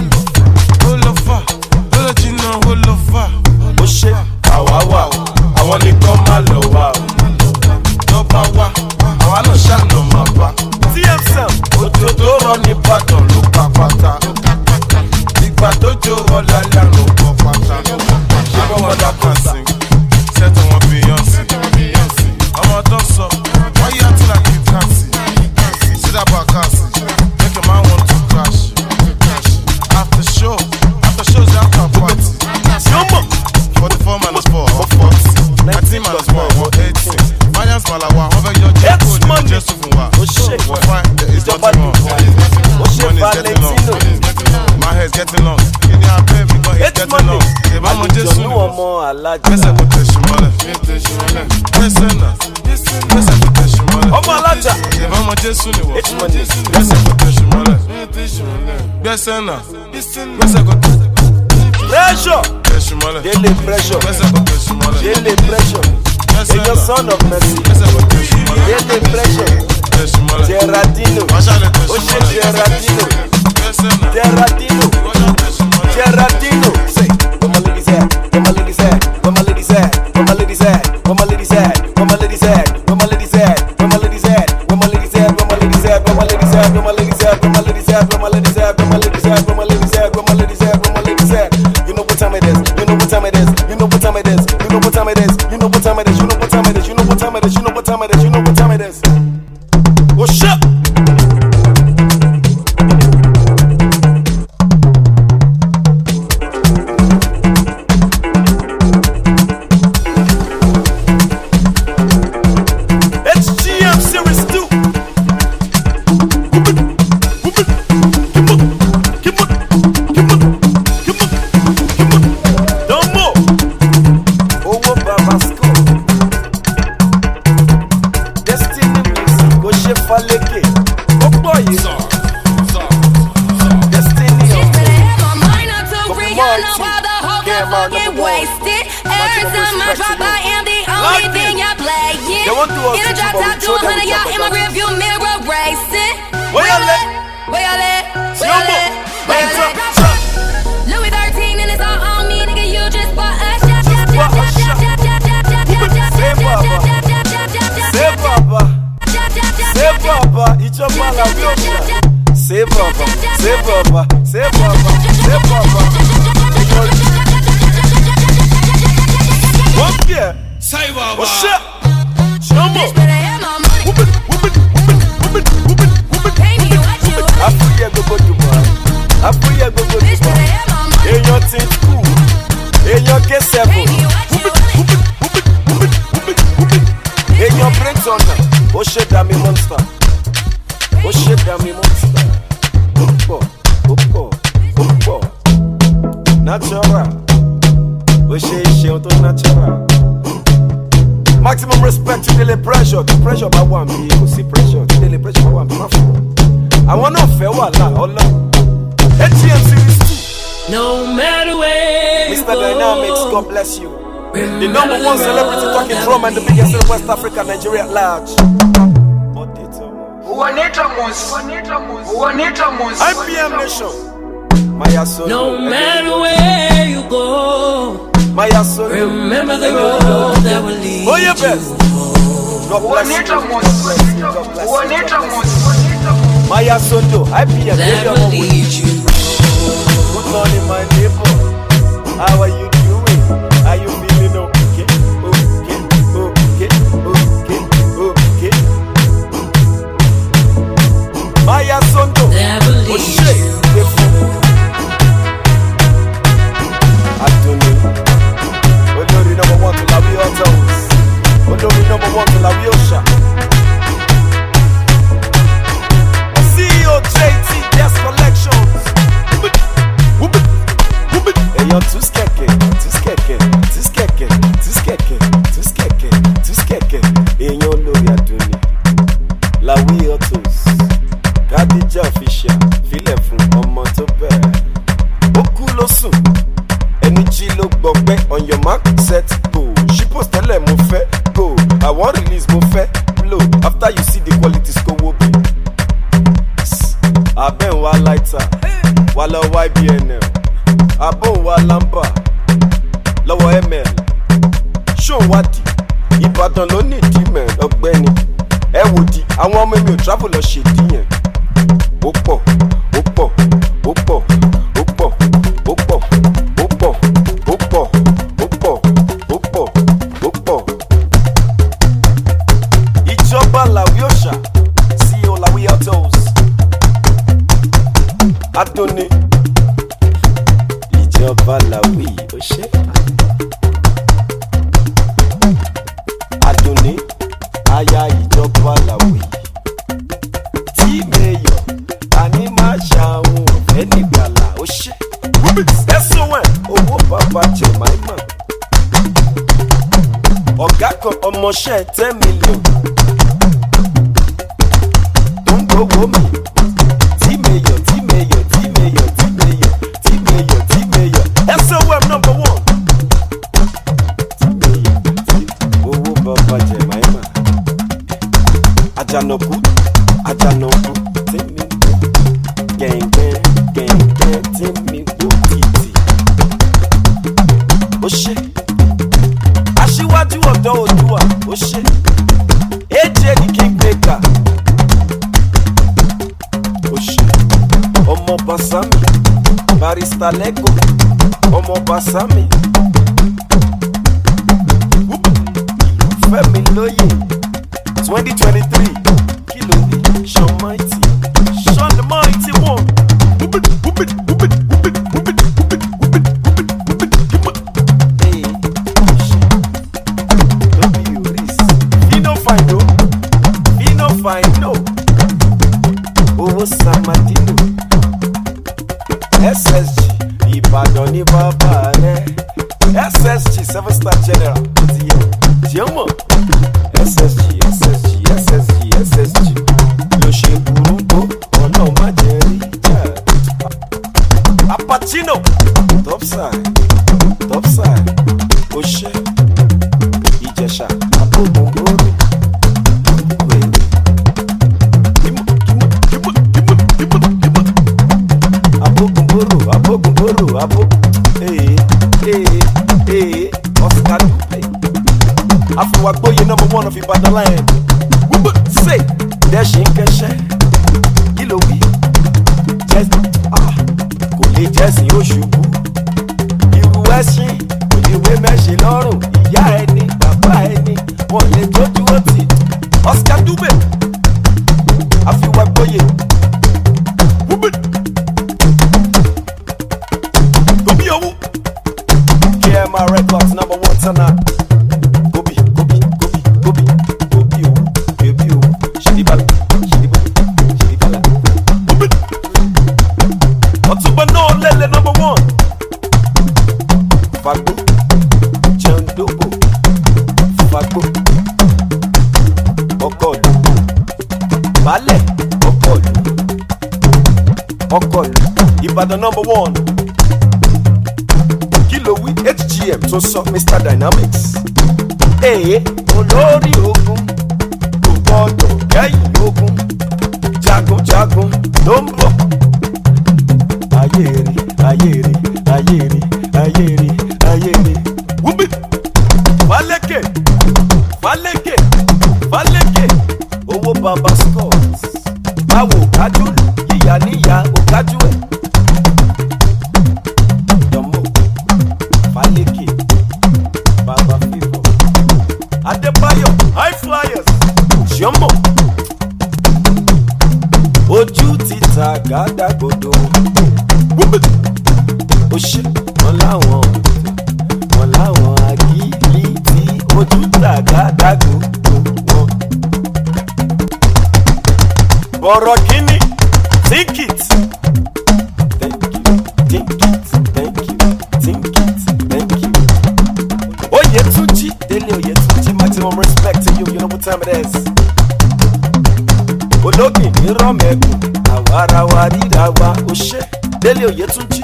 [SPEAKER 6] Ó lọ fà, ó lọ jìnnà, ó lọ fà.
[SPEAKER 1] Ó ṣe àwa wà o, àwọn nìkan má lọ wà o.
[SPEAKER 6] Lọ́ba wá, àwa náà ṣàna máa bá.
[SPEAKER 1] T M Sam,
[SPEAKER 6] Òjò tó rọ ní Ìbàdàn ló pa pátá. Ìgbà tó jó ọ̀la lànà pọ̀ pátá. Ṣé bọ́mọ dá kan sí? Sẹ́tọ̀ wọn Beyonce. Ọmọ tó sọ, wọ́n yá tí láti kàsì. Sídà bá kàsì, make a man want to crash. After show, after shows after party. forty-four minus four, or forty. nineteen minus four, or eighteen. Finance Malawa, however your check code, you just open wa.
[SPEAKER 1] ó ṣe
[SPEAKER 6] We're fine, there is
[SPEAKER 1] ìjọba
[SPEAKER 6] nothing wrong.
[SPEAKER 1] ó ṣe
[SPEAKER 6] Money is getting long.
[SPEAKER 1] Valentino.
[SPEAKER 6] My hair's getting long. In your pay, because it's
[SPEAKER 1] It's
[SPEAKER 6] getting
[SPEAKER 1] money.
[SPEAKER 6] long. If I'm on just
[SPEAKER 1] Àlùjọ̀nú ọmọ alájà.
[SPEAKER 6] Lẹ́sẹ̀ kò tẹ̀sí mọ́lẹ̀. Lẹ́sẹ̀ náà. Lẹ́sẹ̀ kò tẹ̀sí mọ́lẹ̀.
[SPEAKER 1] Ọmọ alájà.
[SPEAKER 6] If I'm on Jésù ni wọ̀.
[SPEAKER 1] It's money.
[SPEAKER 6] Lẹ́sẹ̀ kò tẹ̀sí mọ́lẹ̀. Gbẹ́sẹ̀ náà. Lẹ́sẹ̀ kò
[SPEAKER 1] Pressure.
[SPEAKER 6] tẹ̀sí mọ́lẹ̀.
[SPEAKER 1] Daily pressure.
[SPEAKER 6] Lẹ́sẹ̀ kò tẹ̀sí mọ́lẹ̀.
[SPEAKER 1] Daily pressure.
[SPEAKER 6] Lẹ́sẹ̀
[SPEAKER 1] Èyàn
[SPEAKER 6] náà.
[SPEAKER 1] son of mercy.
[SPEAKER 6] Lẹ́sẹ̀ kò tẹ̀sí mọ́lẹ̀.
[SPEAKER 1] Daily pressure.
[SPEAKER 6] Tẹ̀sí mọ́lẹ̀.
[SPEAKER 1] Gerardino.
[SPEAKER 6] Wáṣálẹ̀ tẹ̀sí
[SPEAKER 1] Ó ṣe
[SPEAKER 6] mọ́lẹ̀.
[SPEAKER 1] Gerardino.
[SPEAKER 6] Lẹ́sẹ̀ náà.
[SPEAKER 1] Gerardino.
[SPEAKER 6] Wáṣálẹ̀ tẹ̀sí mọ́lẹ̀.
[SPEAKER 1] Gerardino. Say, where my ladies at? Where my ladies at? Where my ladies at? Where my ladies at? Where my ladies at? Where my ladies at? Where my ladies at? Where my ladies at? Where my ladies at? Where my ladies at? Where my ladies at? Where my ladies at? Where my ladies at? Where my ladies at? Where my ladies at? Where my ladies at? Where my ladies at? Where my ladies at? You know what time it is? You know what time it is? You know what time it is? You know what time it is? You know what time it is? You know what time it is? You know what time it is? You know what time it is? You know what time it is? What's up? It's G M Series two. Don't move. Owó bàbá school. Destiny music kò ṣe falẹ́kẹ̀. Ó pọ̀ yìí. Destiny of They won't do us to you, but we throw them with your Where you let? Siombo. Hands up.
[SPEAKER 3] Louis thirteen and it's all on me, nigga. You just bought a shot.
[SPEAKER 1] Bought a shot. Say Baba. Say Baba. Say Baba. Ìjọba la wí òṣà. Say Baba. Say Baba. Say Baba. Say Baba. Wọ́n bí ẹ̀.
[SPEAKER 6] Say Baba.
[SPEAKER 1] Ọ̀ṣẹ́. Siombo. Whoop it, whoop it, whoop it, whoop it, whoop it, whoop it. Àfúyẹ́ gbogbo Dubai. Àfúyẹ́ gbogbo Dubai. Èèyàn ti kú. Èèyàn ké seven. Whoop it, whoop it, whoop it, whoop it, whoop it, whoop it. Èèyàn break thunder. Ó ṣe dàmí monster. Ó ṣe dàmí monster. Ó pọ̀, ó pọ̀, ó pọ̀. Natural. Ó ṣe ìṣeun tó natural. Maximum respect to daily pressure. The pressure bá wà mí, kò sí pressure. The daily pressure bá wà mí, má fò. Àwọn náà fẹ́ wà láà ọlọ́. A T M Series two.
[SPEAKER 4] No matter where you
[SPEAKER 1] Mister
[SPEAKER 4] go,
[SPEAKER 1] Dynamics, God bless you. The number one celebrity talking drum and the biggest in West Africa, Nigeria at large. I P M Nation. Maya Solo.
[SPEAKER 4] no matter where you go,
[SPEAKER 1] Maya Solo.
[SPEAKER 4] remember the road that will lead
[SPEAKER 1] Oh, your
[SPEAKER 4] you.
[SPEAKER 1] best. God bless you. God bless you. God bless you. God bless you. Maya Solo. I P M.
[SPEAKER 4] That
[SPEAKER 1] Baby, I'm
[SPEAKER 4] will
[SPEAKER 1] on with you.
[SPEAKER 4] lead you.
[SPEAKER 1] Good morning, my neighbor. How are you doing? Are you feeling okay? Okay, okay, okay, okay. Maya Sondo.
[SPEAKER 4] That will
[SPEAKER 1] Oh
[SPEAKER 4] lead
[SPEAKER 1] shit.
[SPEAKER 4] you.
[SPEAKER 1] Adoni. Olórí number one to Lawi Autos. Olórí number one to Lawi Osha. C E O J T Guest Collections. Whoop it, whoop it, whoop it. Èèyàn tún skẹ̀kẹ̀. tískẹ̀kẹ̀ tískẹ̀kẹ̀ tískẹ̀kẹ̀ tískẹ̀kẹ̀ èèyàn olórí Adoni Lawi Autos Kadija official filẹ̀ fún ọmọ tó bẹ̀rẹ̀ ó kú ló sùn ẹni jí ló gbọgbẹ́ on your mark set go ṣípò tẹ́lẹ̀ mo fẹ́ go I wan release mo fẹ́ blow after you see the quality skowo bi abẹ́ ń wá lighter wá lọ Y B N L abọ́ ń wá lamba lọ́wọ́ M L ṣó ń wádìí Ìbàdàn ló ní ìdí mẹ́ ọgbẹ́ni ẹ wò di àwọn ọmọ mi ò travel lọ ṣèdí yẹn ó pọ̀ ó pọ̀ ó pọ̀ ó pọ̀ ó pọ̀ ó pọ̀ ó pọ̀ ó pọ̀ ó pọ̀ ó pọ̀. Ìjọba Lawi Òòṣà C E O Lawi Autos Adoni ìjọba Lawi Òòṣà Adoni aya ìjọba Lawi tí mayor àní máa ṣàwọn ọ̀fẹ́ nígbàlà ó ṣe ẹ̀sùn ẹ̀ owó bàbá Jemima ọ̀gá kan ọmọọṣẹ́ ten million tó ń gbowó mi tí mayor tí mayor tí mayor tí mayor tí mayor tí mayor ẹ̀sùn ẹ̀ number one tí mayor tí owó bàbá Jemima Àjànàkú Àjànàkú tí mi wò gẹ̀ǹgẹ̀ gẹ̀ǹgẹ̀ tí mi wò títì ó ṣe aṣíwájú ọ̀dọ́ Oòduà ó ṣe A J the kingmaker ó ṣe ọmọ Basami Barrister Lego ọmọ Basami Fẹ́mi lóye twenty twenty three kilo Sean Mighty Sean the Mighty one whoop it whoop it whoop it whoop it whoop it whoop it whoop it whoop it whoop it whoop it hey W Reese Fino fine no Fino fine no owó Samadino S S G Ìbàdàn ní bàbá rẹ̀ S S G seven star general ti yẹ jẹ́mọ̀ S S G S S G S S G S S G ló ṣe burúkú ọ̀nà má jẹ́ rí jẹ́ Apachino topside topside ó ṣe Ìjẹ̀ṣà Abógunbóró wẹ̀wẹ̀ kímọ̀ kímọ̀ kímọ̀ kímọ̀ kímọ̀ kímọ̀ Abógunbóró Abógunbóró Abógun ee ee ee Oscar Dupe Afiwagboye number one of Ibadan land. Wúbọ̀ say dẹ́ ṣe ń kẹ́ṣẹ́ kí ló wí jẹ́sí ah kò lè jẹ́sí oṣùbù irú ẹṣin kò lè wé mẹ́ṣin lọ́rùn ìyá ẹni bàbá ẹni wọ́n lè tójú ó tì Oscar Dube Afiwagboye wúbọ̀ Gobi Owu K M R Records number one tonight. Ọ̀túnba náà lẹ́lẹ̀ number one. Fagbo, Jandobo, Fagbo, Ọkọ̀lù, Balẹ̀, Ọkọ̀lù, Ọkọ̀lù, Ìbàdàn number one. Kí ló wí H G M tó sọ Mister Dynamics. Ee, olórí ogun, kò gbọdọ̀ kẹ́yìn ogun, jagunjagun ló ń bọ̀. Ayé rí, ayé rí, ayé rí, ayé rí, ayé rí. Wúbi! Fálékè! Fálékè! Fálékè! Owó bàbá Scott. Báwo kájú yíyá níyà ó kájú ẹ̀. Dọ̀mọ́ Fálékè bàbá fífọ̀. Adébáyọ̀ High Flyers Ṣọ́mọ̀. Ojú ti ta gàdàgodo. Ó ṣe wọn láwọn wọn láwọn agílí tí ojú tàgádàgò wọn. Bọ̀rọ̀ kínní think it thank you think it thank you think it thank you Oyetunji, Dele Oyetunji, maximum respect to you, you know what time it is. Ológin ní rọ́mẹ̀kùn, àwarawa rírawa, ó ṣe Dele Oyetunji.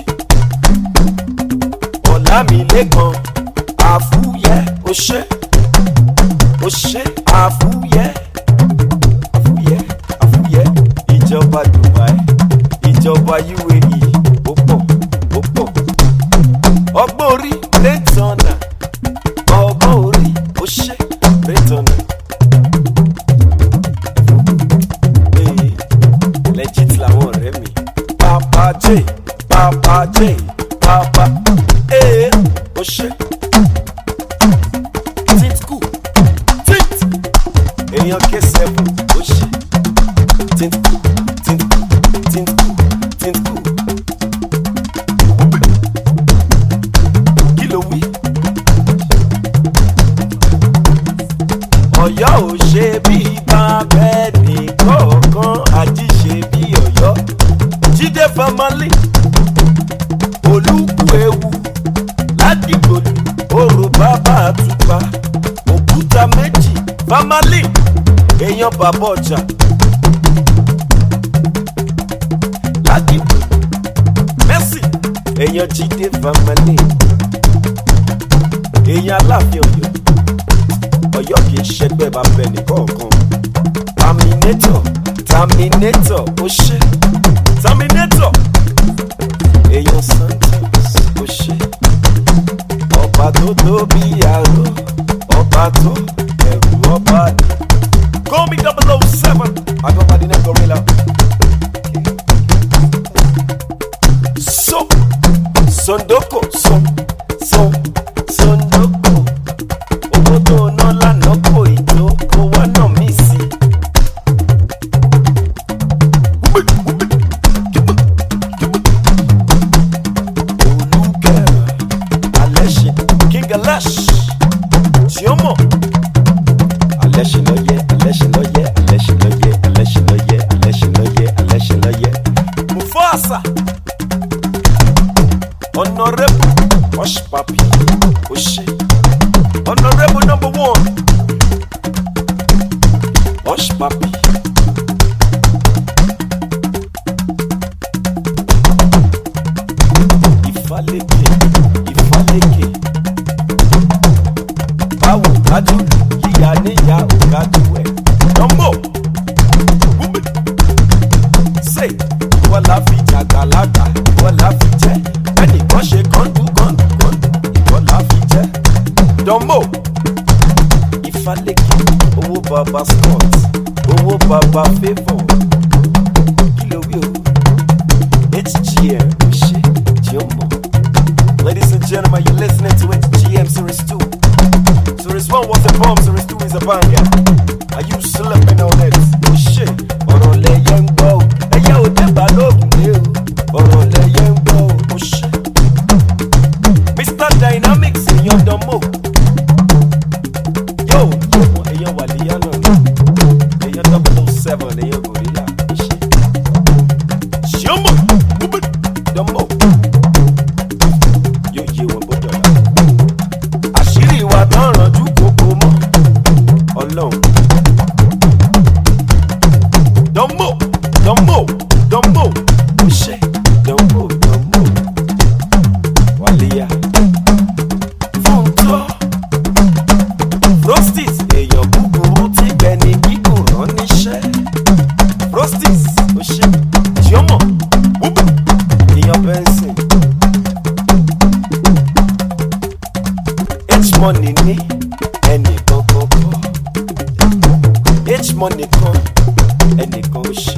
[SPEAKER 1] Ọlámilékan, àfúyẹ́, ó ṣe, ó ṣe, àfúyẹ́, àfúyẹ́, àfúyẹ́, ìjọba Dubai, ìjọba U A E, ó pọ̀, ó pọ̀. Ọgbọ́n orí Rẹ́tọ̀nà, ọgbọ́n orí, ó ṣe Rẹ́tọ̀nà. Legit làwọn ọ̀rẹ́ mi. Papa J, Papa J, Papa A, ó ṣe. Tint kù, tint. Èèyàn ké sẹ́fù, ó ṣe. Tint kù, tint kù, tint kù, tint kù. Kí ló wí? Ọ̀yọ́ ò ṣe bí bàbá ẹnì kọ̀ọ̀kan, àjí ṣe bí Ọ̀yọ́. Jídé family, olúkú ewu, ládìgbòlù, orò bàbá àtùpà, òkúta méjì, family, èèyàn bàbá ọjà. Ládìgbòlù, Mercy, èèyàn Jídé family, èèyàn Aláàfin Ọ̀yọ́. Ọ̀yọ́ kì í ṣẹgbẹ́ bàbá ẹnì kọ̀ọ̀kan. Terminator, Terminator, ó ṣe. Terminator, èèyàn Santos, ó ṣe. Ọba tó tóbi àrò, ọba tó ẹ̀rù ọba ni. Call me double oh seven, I go by the name Gorilla. So, Sondoko, so, so, Sondoko. Owó tó ná lánàá kò ì tó, kó wá náà mí sí. Olùkẹ́rà, Alẹ́ṣin, King Alash, Ṣíọ́mọ̀. Alẹ́ṣin lọ́yẹ́, Alẹ́ṣin lọ́yẹ́, Alẹ́ṣin lọ́yẹ́, Alẹ́ṣin lọ́yẹ́, Alẹ́ṣin lọ́yẹ́, Alẹ́ṣin lọ́yẹ́. Mufasa, Honorable, Hush Papi, Oṣé. Honorable number one, Hush Papi. Ifaleke, Ifaleke. Báwo kájú yíya níyà òkájú ẹ̀. Nọ́mbò, wúmi. Ṣé ìwọ la fi jàgbàlagbà, ìwọ la fi jẹ́. Ẹnìkan ṣe kọ́ńdú kọ́ńdú kọ́ńdú, ìwọ la fi jẹ́. Nọ́mbò, Ifaleke, owó baba Scott, owó baba Favour. Kí ló wí o? H G M, ṣe Jiomo. Ladies and gentlemen, you're listening to H G M Series two. Series one was a bomb, Series two is a banger. Are you slipping on it? Oh shit, ọ̀rọ̀ lẹ̀yẹ̀ ń gbọ́ o. Ẹyẹ ò dẹ́gbà lóògùn lé o. Ọ̀rọ̀ lẹ̀yẹ̀ ń gbọ́ o. Oh shit. Mister Dynamics, èèyàn dánmò. Yo, yo, èèyàn Wàlíyá náà ni. Èèyàn double oh seven, èèyàn Gorilla. Oh shit. Ṣíọ́mọ̀, wúbẹ̀, dánmò. Yóò yé wọn bó dọ̀la. Àṣírí wa tán rànjú kókó mọ́. Ọlọ́run. Dánmò, dánmò, dánmò. Ó ṣe, dánmò, dánmò. Wàlíyá. Fúntọ́. Frosties, èèyàn búburú tí gbẹni gígùn rán níṣẹ́. Frosties, ó ṣe, Ṣíọ́mọ̀, wúbẹ̀, èèyàn Benson. H-Money ní ẹnìkan kọ́kọ́. H-Money kan, ẹnìkan ó ṣe.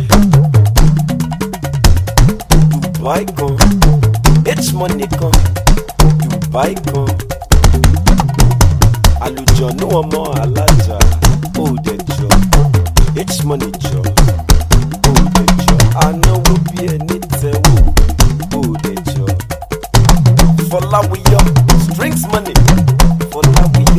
[SPEAKER 1] Dubai kan, H-Money kan, Dubai kan. Àlùjọ̀nú ọmọ alájà, ó dẹ̀ jọ. H-Money jọ, ó dẹ̀ jọ. Anáwó bí ẹni tẹ́wọ́, ó dẹ̀ jọ. Fọláwíyọ, strings money, Fọláwíyọ.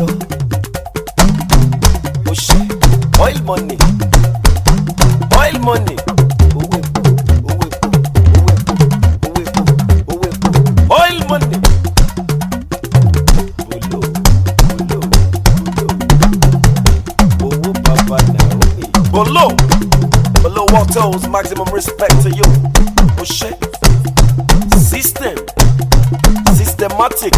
[SPEAKER 1] Ó ṣe, oil money, oil money. Owó epo, owó epo, owó epo, owó epo, owó epo. Oil money. Bolo, bolo. toes, maximum respect to you. Oh shit. System. Systematic.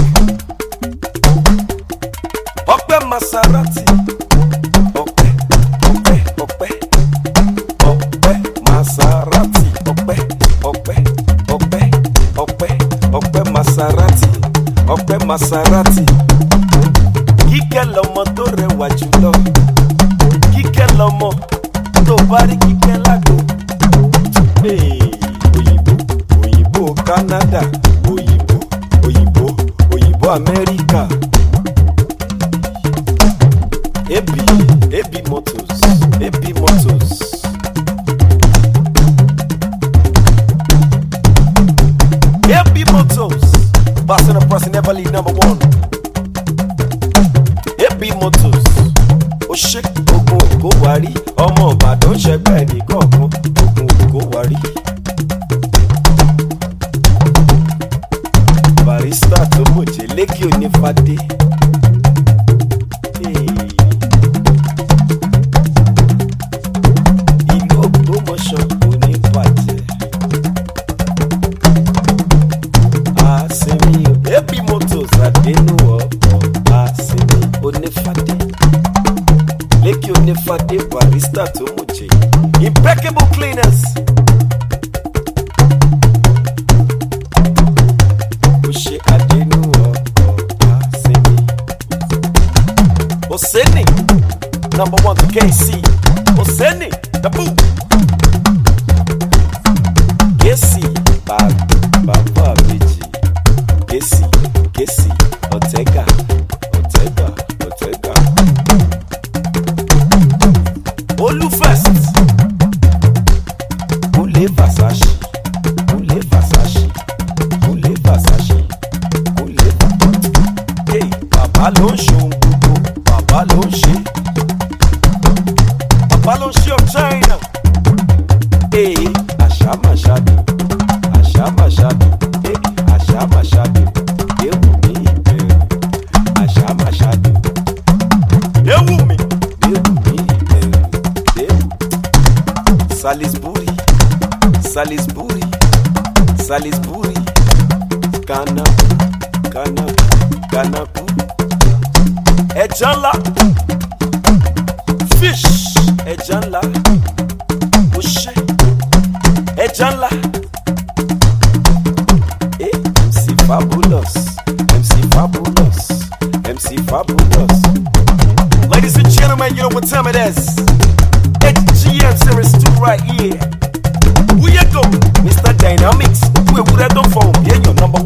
[SPEAKER 1] Ọpẹ́ Maserati. Ọpẹ́, ọpẹ́, ọpẹ́. Ọpẹ́ Maserati. Ọpẹ́, ọpẹ́, ọpẹ́, ọpẹ́, ọpẹ́ Maserati. Ọpẹ́ Maserati. Kíkẹ́ lọmọ tó rẹwà jùlọ. Kíkẹ́ lọmọ tó bá rí kíkẹ́ lágbo. Hey, òyìnbó, òyìnbó Canada, òyìnbó, òyìnbó, òyìnbó Amẹ́ríkà. Ebi, Ebi Motors, Ebi Motors. Ebi Motors, passing a person never leave number one. Ebi Motors, ó ṣe ogun ògo wárí, ọmọ Ìbàdàn ṣẹgbẹ́ nìkọ̀ọ̀kan, ogun ògo wárí. Barrister tó mọ̀jẹ̀ lékè onífàdé. Ìlú Ògbómọ̀ṣọ́ kò ní bàjẹ́. Àsìmí Ebi Motors àdénú ọ̀pọ̀ àsìmí onífàdé. Lékè onífàdé Barrister tó mọ̀jẹ̀. Impeccable cleaners. Ó ṣe àdénú ọ̀pọ̀ àsìmí. Oseni, number one to K C. Oseni, the boo. K C, Baba Beji. K C, K C, Otega, Otega, Otega. Olu first. Kule Versace, Kule Versace, Kule Versace, Kule Versace. Hey, Baba ló ń ṣohun gbogbo, Baba ló ń ṣe. Baba ló ń ṣe of China. Hey, àṣà máa ṣáàbì, àṣà máa ṣáàbì, hey, àṣà máa ṣáàbì. Ewu mi ìbẹ̀rù, àṣà máa ṣáàbì. Ewu mi, ewu mi ìbẹ̀rù, ewu. Salisbury, Salisbury, Salisbury. Ghana, Ghana, Ghana. Ẹja ńlá, fish, ẹja ńlá, ó ṣe, ẹja ńlá. Hey, M C Fabulous, M C Fabulous, M C Fabulous. Ladies and gentlemen, you know what time it is. H G M Series two right here. We go, Mister Dynamics. We would have done for being your number